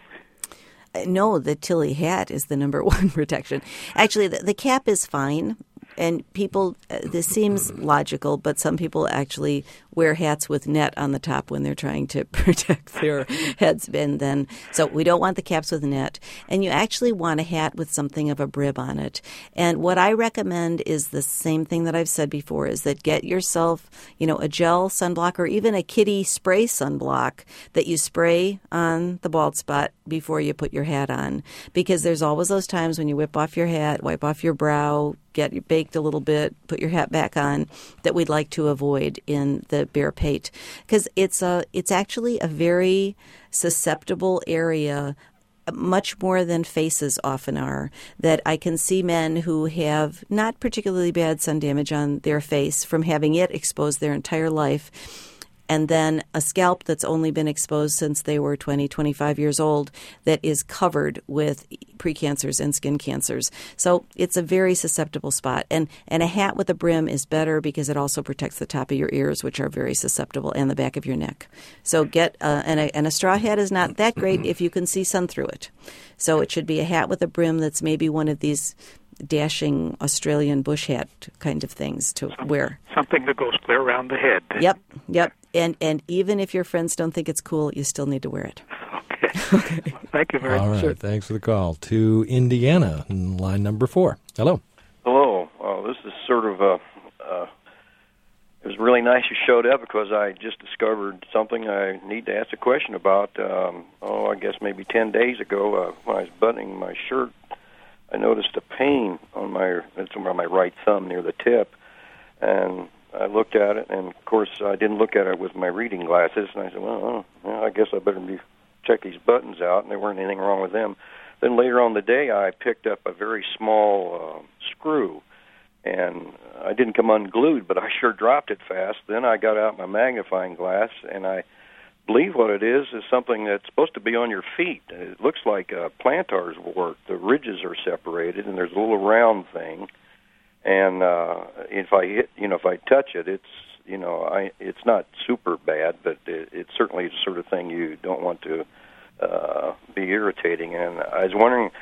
[SPEAKER 2] No, the Tilly hat is the number one protection. Actually, the, the cap is fine. And people, uh, this seems logical, but some people actually wear hats with net on the top when they're trying to protect their heads. And then, so we don't want the caps with net. And you actually want a hat with something of a brim on it. And what I recommend is the same thing that I've said before, is that get yourself, you know, a gel sunblock or even a kitty spray sunblock that you spray on the bald spot before you put your hat on. Because there's always those times when you whip off your hat, wipe off your brow, get you baked a little bit, put your hat back on, that we'd like to avoid in the bare pate, because it's a it's actually a very susceptible area, much more than faces often are. That I can see men who have not particularly bad sun damage on their face from having it exposed their entire life, and then a scalp that's only been exposed since they were twenty, twenty-five years old that is covered with precancers and skin cancers. So it's a very susceptible spot. And and a hat with a brim is better because it also protects the top of your ears, which are very susceptible, and the back of your neck. So get uh, and, a, and a straw hat is not that great if you can see sun through it. So it should be a hat with a brim that's maybe one of these dashing Australian bush hat kind of things to
[SPEAKER 9] Some,
[SPEAKER 2] wear.
[SPEAKER 9] Something that goes clear around the head.
[SPEAKER 2] Yep, yep. And and even if your friends don't think it's cool, you still need to wear it.
[SPEAKER 9] Okay.
[SPEAKER 2] Okay.
[SPEAKER 9] Thank you very
[SPEAKER 1] All
[SPEAKER 9] much.
[SPEAKER 1] right,
[SPEAKER 2] Sure.
[SPEAKER 1] thanks for the call. To Indiana, line number four. Hello.
[SPEAKER 10] Hello. Uh, this is sort of a. Uh, it was really nice you showed up because I just discovered something I need to ask a question about. Um, oh, I guess maybe ten days ago uh, when I was buttoning my shirt, I noticed a pain on my it's on my right thumb near the tip, and I looked at it, and of course I didn't look at it with my reading glasses, and I said, well, oh, well I guess I better be check these buttons out, and there weren't anything wrong with them. Then later on the day, I picked up a very small uh, screw, and I didn't come unglued, but I sure dropped it fast. Then I got out my magnifying glass, and I believe what it is is something that's supposed to be on your feet. It looks like a plantar's wart. The ridges are separated, and there's a little round thing. And uh, if I hit, you know, if I touch it, it's, you know, I it's not super bad, but it, it's certainly the sort of thing you don't want to uh, be irritating. And I was wondering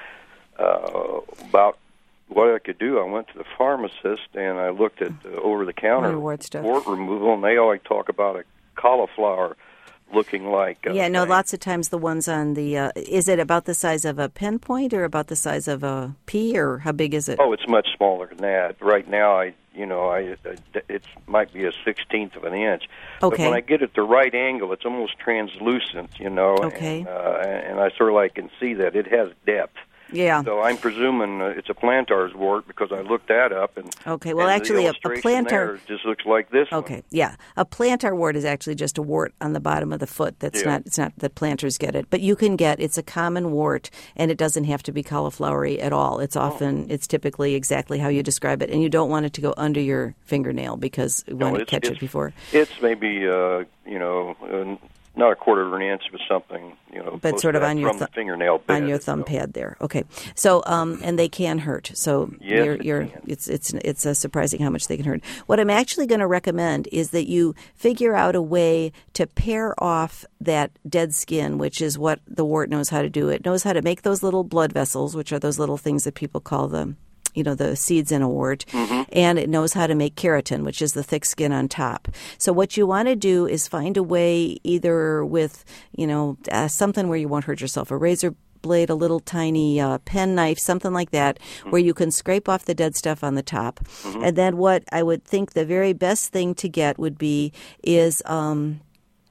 [SPEAKER 10] uh, about what I could do. I went to the pharmacist and I looked at uh, over-the-counter
[SPEAKER 2] wart stuff.
[SPEAKER 10] wart removal, and they always talk about a cauliflower looking like. Uh,
[SPEAKER 2] Yeah, no,
[SPEAKER 10] thing.
[SPEAKER 2] lots of times the ones on the, uh, is it about the size of a pinpoint or about the size of a pea, or how big is it?
[SPEAKER 10] Oh, it's much smaller than that. Right now, I, you know, I, it might be a sixteenth of an inch.
[SPEAKER 2] Okay.
[SPEAKER 10] But when I get it the right angle, it's almost translucent, you know.
[SPEAKER 2] Okay.
[SPEAKER 10] And, uh, and I sort of like can see that it has depth.
[SPEAKER 2] Yeah.
[SPEAKER 10] So I'm presuming uh, it's a plantar's wart because I looked that up. And
[SPEAKER 2] Okay, well,
[SPEAKER 10] and
[SPEAKER 2] actually,
[SPEAKER 10] the
[SPEAKER 2] a, a
[SPEAKER 10] illustration
[SPEAKER 2] plantar.
[SPEAKER 10] there just looks like this one.
[SPEAKER 2] Okay, yeah, a plantar wart is actually just a wart on the bottom of the foot. That's
[SPEAKER 10] Yeah.
[SPEAKER 2] not. It's not that plantars get it, but you can get. It's a common wart, and it doesn't have to be cauliflowery at all. It's often.
[SPEAKER 10] Oh.
[SPEAKER 2] It's typically exactly how you describe it, and you don't want it to go under your fingernail because you want
[SPEAKER 10] No,
[SPEAKER 2] to
[SPEAKER 10] it's-
[SPEAKER 2] catch it
[SPEAKER 10] it's-
[SPEAKER 2] before.
[SPEAKER 10] It's maybe, uh, you know, uh, not a quarter of an inch, but something, you know,
[SPEAKER 2] But
[SPEAKER 10] close
[SPEAKER 2] sort
[SPEAKER 10] to
[SPEAKER 2] of
[SPEAKER 10] that
[SPEAKER 2] on your
[SPEAKER 10] from
[SPEAKER 2] thu-
[SPEAKER 10] the fingernail bed.
[SPEAKER 2] on your thumb
[SPEAKER 10] so.
[SPEAKER 2] pad there. Okay, so um, and they can hurt. So
[SPEAKER 10] Yes,
[SPEAKER 2] you're,
[SPEAKER 10] it
[SPEAKER 2] you're,
[SPEAKER 10] can.
[SPEAKER 2] it's it's it's uh, surprising how much they can hurt. What I'm actually going to recommend is that you figure out a way to pare off that dead skin, which is what the wart knows how to do. It knows how to make those little blood vessels, which are those little things that people call them. You know, the seeds in a wart,
[SPEAKER 10] Mm-hmm.
[SPEAKER 2] and it knows how to make keratin, which is the thick skin on top. So what you want to do is find a way, either with, you know, uh, something where you won't hurt yourself, a razor blade, a little tiny uh, pen knife, something like that,
[SPEAKER 10] Mm-hmm.
[SPEAKER 2] where you can scrape off the dead stuff on the top. And then what I would think the very best thing to get would be is um,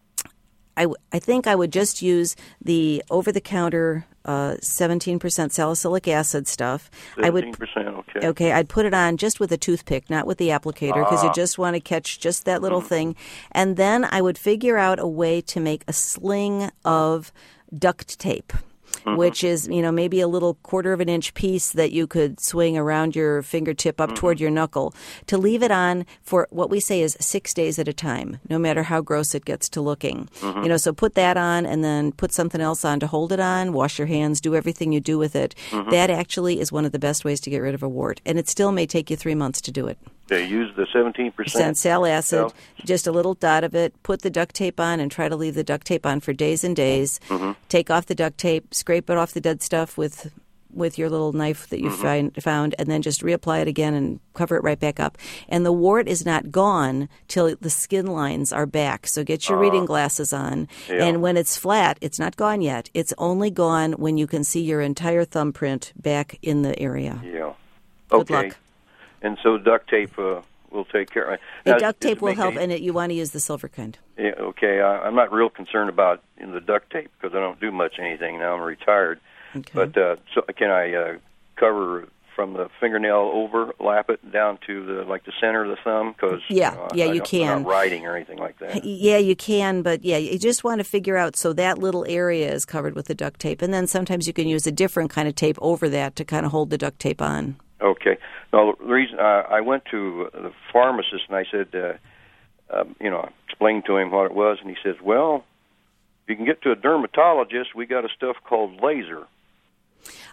[SPEAKER 2] I, w- I think I would just use the over-the-counter uh, seventeen percent salicylic acid stuff. I would
[SPEAKER 10] seventeen percent, okay.
[SPEAKER 2] Okay, I'd put it on just with a toothpick, not with the applicator, because
[SPEAKER 10] Ah.
[SPEAKER 2] you just want to catch just that little
[SPEAKER 10] Mm-hmm.
[SPEAKER 2] thing. And then I would figure out a way to make a sling of duct tape,
[SPEAKER 10] Mm-hmm.
[SPEAKER 2] which is, you know, maybe a little quarter of an inch piece that you could swing around your fingertip up
[SPEAKER 10] Mm-hmm.
[SPEAKER 2] toward your knuckle, to leave it on for what we say is six days at a time, no matter how gross it gets to looking.
[SPEAKER 10] Mm-hmm.
[SPEAKER 2] You know, so put that on and then put something else on to hold it on, wash your hands, do everything you do with it.
[SPEAKER 10] Mm-hmm.
[SPEAKER 2] That actually is one of the best ways to get rid of a wart. And it still may take you three months to do it.
[SPEAKER 10] They use the seventeen percent.
[SPEAKER 2] Percent sal acid,
[SPEAKER 10] Sal-
[SPEAKER 2] just a little dot of it. Put the duct tape on and try to leave the duct tape on for days and days.
[SPEAKER 10] Mm-hmm.
[SPEAKER 2] Take off the duct tape, scrape it off the dead stuff with with your little knife that you
[SPEAKER 10] Mm-hmm.
[SPEAKER 2] find, found, and then just reapply it again and cover it right back up. And the wart is not gone till the skin lines are back. So get your reading glasses on.
[SPEAKER 10] Yeah.
[SPEAKER 2] And when it's flat, it's not gone yet. It's only gone when you can see your entire thumbprint back in the area.
[SPEAKER 10] Yeah.
[SPEAKER 2] Good
[SPEAKER 10] Okay.
[SPEAKER 2] luck.
[SPEAKER 10] And so duct tape uh, will take care of
[SPEAKER 2] The
[SPEAKER 10] Now,
[SPEAKER 2] duct
[SPEAKER 10] does
[SPEAKER 2] tape
[SPEAKER 10] it
[SPEAKER 2] will
[SPEAKER 10] make
[SPEAKER 2] help,
[SPEAKER 10] any-
[SPEAKER 2] and it, you want to use the silver kind.
[SPEAKER 10] Yeah, okay, I, I'm not real concerned about in the duct tape because I don't do much anything now. I'm retired.
[SPEAKER 2] Okay.
[SPEAKER 10] But uh, so can I uh, cover from the fingernail over, lap it down to the like the center of the thumb? Because
[SPEAKER 2] Yeah,
[SPEAKER 10] you know,
[SPEAKER 2] yeah,
[SPEAKER 10] I
[SPEAKER 2] you
[SPEAKER 10] don't-
[SPEAKER 2] can.
[SPEAKER 10] I'm not writing or anything like that.
[SPEAKER 2] Yeah, you can, but yeah, you just want to figure out so that little area is covered with the duct tape. And then sometimes you can use a different kind of tape over that to kind of hold the duct tape on.
[SPEAKER 10] Okay. Now the reason uh, I went to the pharmacist and I said, uh, um, you know, I explained to him what it was, and he says, "Well, if you can get to a dermatologist, we got a stuff called laser."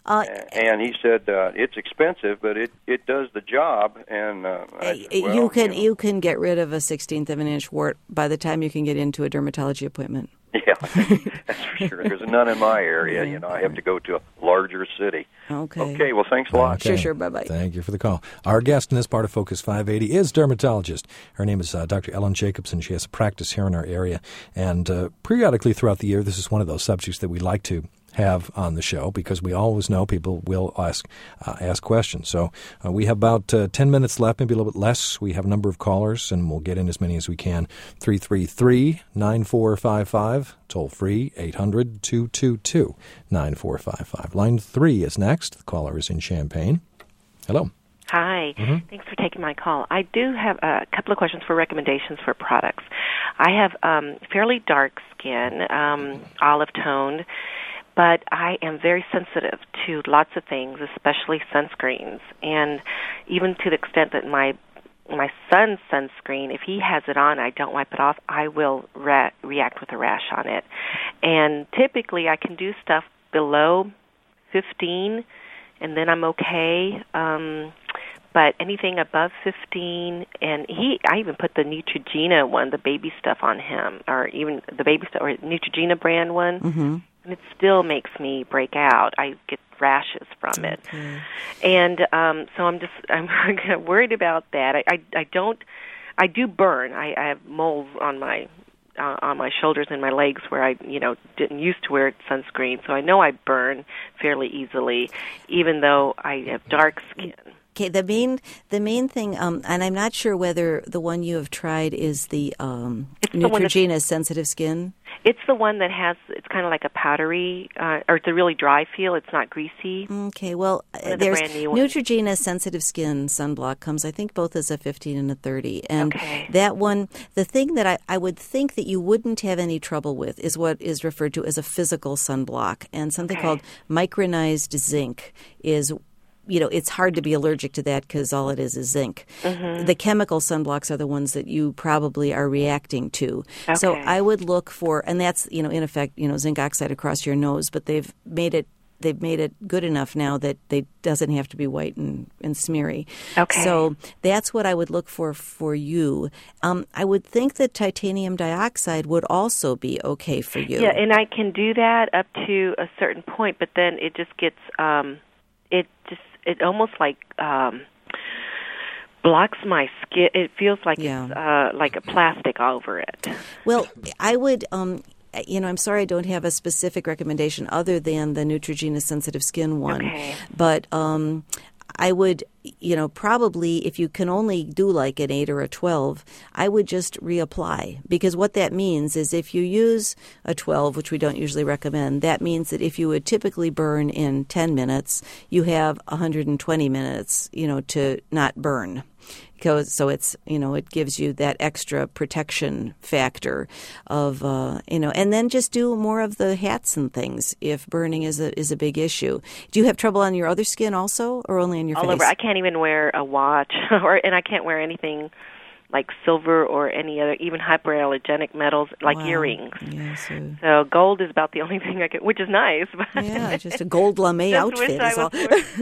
[SPEAKER 2] Uh,
[SPEAKER 10] and he said uh, it's expensive, but it, it does the job. And uh, I said, well,
[SPEAKER 2] you can
[SPEAKER 10] you know.
[SPEAKER 2] you can get rid of a sixteenth of an inch wart by the time you can get into a dermatology appointment.
[SPEAKER 10] Yeah, that's for sure. There's none in my area. You know, I have to go to a larger city.
[SPEAKER 2] Okay.
[SPEAKER 10] Okay, well, thanks a lot.
[SPEAKER 1] Okay.
[SPEAKER 2] Sure, sure. Bye-bye.
[SPEAKER 1] Thank you for the call. Our guest in this part of Focus five eighty is dermatologist. Her name is uh, Doctor Ellen Jacobson. She has a practice here in our area. And uh, periodically throughout the year, this is one of those subjects that we like to have on the show because we always know people will ask uh, ask questions. So uh, we have about uh, ten minutes left, maybe a little bit less. We have a number of callers, and we'll get in as many as we can. three three three, nine four five five, toll free, eight hundred, two two two, nine four five five. Line three is next. The caller is in Champaign. Hello.
[SPEAKER 11] Hi.
[SPEAKER 1] Mm-hmm.
[SPEAKER 11] Thanks for taking my call. I do have a couple of questions for recommendations for products. I have um, fairly dark skin, um, olive-toned, but I am very sensitive to lots of things, especially sunscreens, and even to the extent that my my son's sunscreen, if he has it on, I don't wipe it off, I will re- react with a rash on it. And typically I can do stuff below fifteen, and then I'm okay. Um, but anything above fifteen, and he, I even put the Neutrogena one, the baby stuff on him, or even the baby stuff, or Neutrogena brand one.
[SPEAKER 2] Mm-hmm.
[SPEAKER 11] And it still makes me break out. I get rashes from it.
[SPEAKER 2] Okay.
[SPEAKER 11] And um, so I'm just, I'm worried about that. I, I, I don't, I do burn. I, I have moles on my, uh, on my shoulders and my legs where I, you know, didn't used to wear sunscreen. So I know I burn fairly easily, even though I have dark skin.
[SPEAKER 2] Okay, the main the main thing, um, and I'm not sure whether the one you have tried is the um, Neutrogena sensitive skin.
[SPEAKER 11] It's the one that has, it's kind of like a powdery, uh, or it's a really dry feel. It's not greasy.
[SPEAKER 2] Okay, well,
[SPEAKER 11] the
[SPEAKER 2] there's
[SPEAKER 11] brand new one.
[SPEAKER 2] Neutrogena sensitive skin sunblock comes, I think, both as a fifteen and a thirty. And
[SPEAKER 11] okay.
[SPEAKER 2] that one, the thing that I, I would think that you wouldn't have any trouble with is what is referred to as a physical sunblock. And something
[SPEAKER 11] okay.
[SPEAKER 2] called micronized zinc is, you know, it's hard to be allergic to that because all it is is zinc.
[SPEAKER 11] Mm-hmm.
[SPEAKER 2] The chemical sunblocks are the ones that you probably are reacting to.
[SPEAKER 11] Okay.
[SPEAKER 2] So I would look for, and that's, you know, in effect, you know, zinc oxide across your nose, but they've made it they've made it good enough now that they doesn't have to be white and, and smeary.
[SPEAKER 11] Okay.
[SPEAKER 2] So that's what I would look for for you. Um, I would think that titanium dioxide would also be okay for you.
[SPEAKER 11] Yeah, and I can do that up to a certain point, but then it just gets, um, it just, it almost like um, blocks my skin. It feels like
[SPEAKER 2] yeah.
[SPEAKER 11] it's uh, like a plastic over it.
[SPEAKER 2] Well, I would, um, you know, I'm sorry I don't have a specific recommendation other than the Neutrogena sensitive skin one.
[SPEAKER 11] Okay.
[SPEAKER 2] But um, I would, you know, probably if you can only do like an eight or a twelve, I would just reapply. Because what that means is if you use a twelve, which we don't usually recommend, that means that if you would typically burn in ten minutes, you have one hundred twenty minutes, you know, to not burn. So it's, you know, it gives you that extra protection factor of, uh, you know, and then just do more of the hats and things if burning is a is a big issue. Do you have trouble on your other skin also, or only on your
[SPEAKER 11] All
[SPEAKER 2] face?
[SPEAKER 11] over. I can't even wear a watch, or and I can't wear anything like silver or any other, even hyperallergenic metals like
[SPEAKER 2] Wow.
[SPEAKER 11] earrings.
[SPEAKER 2] Yeah, so,
[SPEAKER 11] So gold is about the only thing I can, which is nice. But
[SPEAKER 2] yeah, just a gold lame
[SPEAKER 11] Just
[SPEAKER 2] outfit
[SPEAKER 11] wish I
[SPEAKER 2] is all.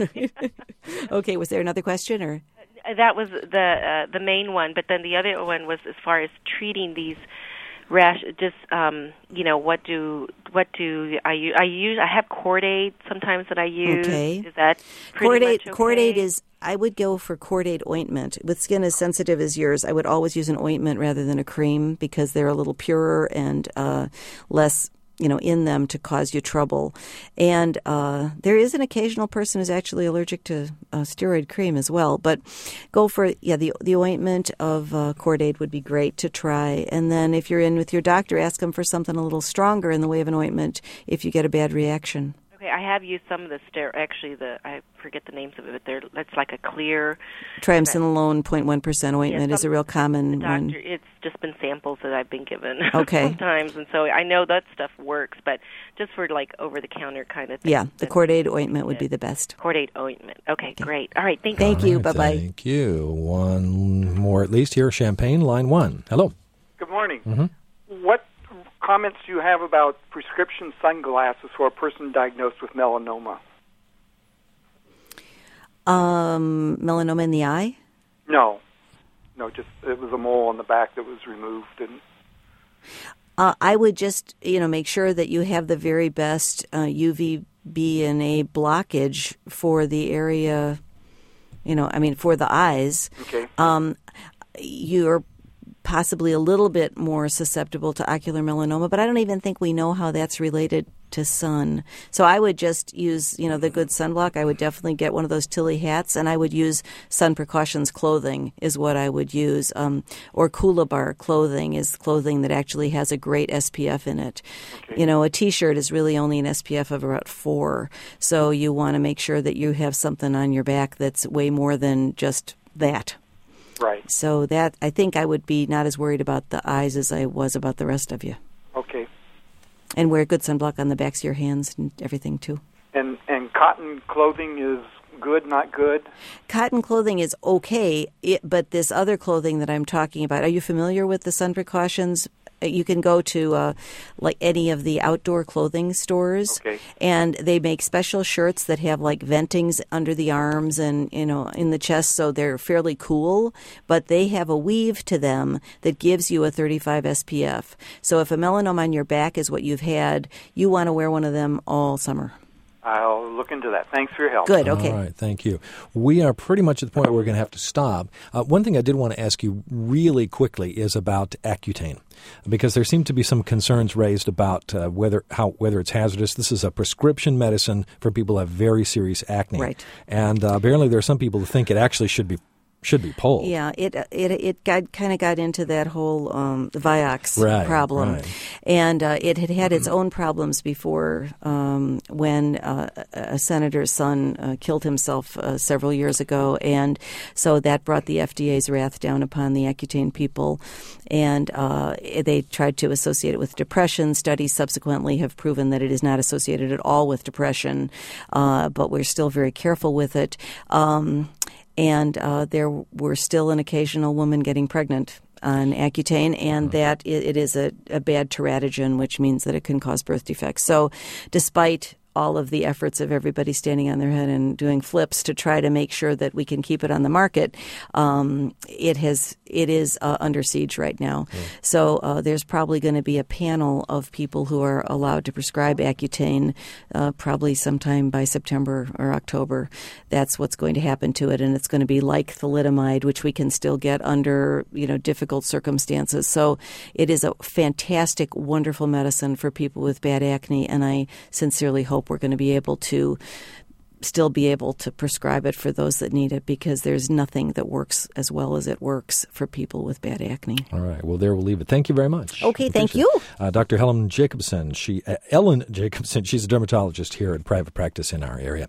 [SPEAKER 11] was
[SPEAKER 2] Okay, was there another question or?
[SPEAKER 11] that was the uh, the main one, but then the other one was as far as treating these rash. Just um, you know, what do what do I use? I use I have Cordate sometimes that I use.
[SPEAKER 2] Okay.
[SPEAKER 11] Is that pretty
[SPEAKER 2] Cordate?
[SPEAKER 11] much okay?
[SPEAKER 2] Cordate is. I would go for Cordate ointment. With skin as sensitive as yours, I would always use an ointment rather than a cream because they're a little purer and uh, less, you know, in them to cause you trouble. And uh, there is an occasional person who's actually allergic to uh, steroid cream as well. But go for, yeah, the the ointment of uh, Cordate would be great to try. And then if you're in with your doctor, ask them for something a little stronger in the way of an ointment if you get a bad reaction.
[SPEAKER 11] Okay, I have used some of the ster. Actually, the I forget the names of it, but they're it's like a clear
[SPEAKER 2] Triamcinolone zero point one percent ointment
[SPEAKER 11] yeah,
[SPEAKER 2] is a real common
[SPEAKER 11] doctor,
[SPEAKER 2] one.
[SPEAKER 11] It's just been samples that I've been given
[SPEAKER 2] Okay.
[SPEAKER 11] sometimes, and so I know that stuff works, but just for like over-the-counter kind of thing.
[SPEAKER 2] Yeah, the Cordate ointment would be the best.
[SPEAKER 11] Cordate ointment. Okay, okay. Great. All right, thank you.
[SPEAKER 2] Thank you.
[SPEAKER 1] All right,
[SPEAKER 2] Bye-bye.
[SPEAKER 1] Thank you. One more at least here, Champaign, line one. Hello.
[SPEAKER 12] Good morning.
[SPEAKER 1] Mm-hmm.
[SPEAKER 12] What comments do you have about prescription sunglasses for a person diagnosed with melanoma?
[SPEAKER 2] Um, melanoma in the eye?
[SPEAKER 12] No. No, just it was a mole on the back that was removed. And
[SPEAKER 2] uh, I would just, you know, make sure that you have the very best uh, U V B and A blockage for the area, you know, I mean, for the eyes.
[SPEAKER 12] Okay.
[SPEAKER 2] Um, you're possibly a little bit more susceptible to ocular melanoma, but I don't even think we know how that's related to sun. So I would just use, you know, the good sunblock. I would definitely get one of those Tilly hats, and I would use sun precautions clothing is what I would use. Um, or Coolabar clothing is clothing that actually has a great S P F in it. Okay. You know, a T-shirt is really only an S P F of about four. So you want to make sure that you have something on your back that's way more than just that.
[SPEAKER 12] Right.
[SPEAKER 2] So that, I think I would be not as worried about the eyes as I was about the rest of you.
[SPEAKER 12] Okay.
[SPEAKER 2] And wear good sunblock on the backs of your hands and everything, too.
[SPEAKER 12] And and cotton clothing is good, not good?
[SPEAKER 2] Cotton clothing is okay, it, but this other clothing that I'm talking about, are you familiar with the sun precautions? You can go to uh, like any of the outdoor clothing stores,
[SPEAKER 12] okay.
[SPEAKER 2] and they make special shirts that have like ventings under the arms and, you know, in the chest, so they're fairly cool. But they have a weave to them that gives you a thirty-five S P F. So if a melanoma on your back is what you've had, you want to wear one of them all summer.
[SPEAKER 12] I'll look into that. Thanks for your help.
[SPEAKER 2] Good, okay.
[SPEAKER 1] All right, thank you. We are pretty much at the point where we're going to have to stop. Uh, one thing I did want to ask you really quickly is about Accutane, because there seem to be some concerns raised about uh, whether how whether it's hazardous. This is a prescription medicine for people who have very serious acne.
[SPEAKER 2] Right.
[SPEAKER 1] And uh, apparently there are some people who think it actually should be should be pulled.
[SPEAKER 2] Yeah, it it it got kind of got into that whole um, Vioxx
[SPEAKER 1] right,
[SPEAKER 2] problem,
[SPEAKER 1] right.
[SPEAKER 2] and uh, it had had its own problems before um, when uh, a senator's son uh, killed himself uh, several years ago, and so that brought the F D A's wrath down upon the Accutane people, and uh, they tried to associate it with depression. Studies subsequently have proven that it is not associated at all with depression, uh, but we're still very careful with it. Um, And uh, there were still an occasional woman getting pregnant on Accutane, and that it, it is a, a bad teratogen, which means that it can cause birth defects. So despite all of the efforts of everybody standing on their head and doing flips to try to make sure that we can keep it on the market, um, it has it is uh, under siege right now. Yeah. So uh, there's probably going to be a panel of people who are allowed to prescribe Accutane uh, probably sometime by September or October. That's what's going to happen to it, and it's going to be like thalidomide, which we can still get under, you know, difficult circumstances. So it is a fantastic, wonderful medicine for people with bad acne, and I sincerely hope we're going to be able to still be able to prescribe it for those that need it, because there's nothing that works as well as it works for people with bad acne.
[SPEAKER 1] All right. Well, there we'll leave it. Thank you very much.
[SPEAKER 2] Okay. Thank you.
[SPEAKER 1] Uh, Doctor Helen Jacobson, she, uh, Ellen Jacobson, she's a dermatologist here in private practice in our area.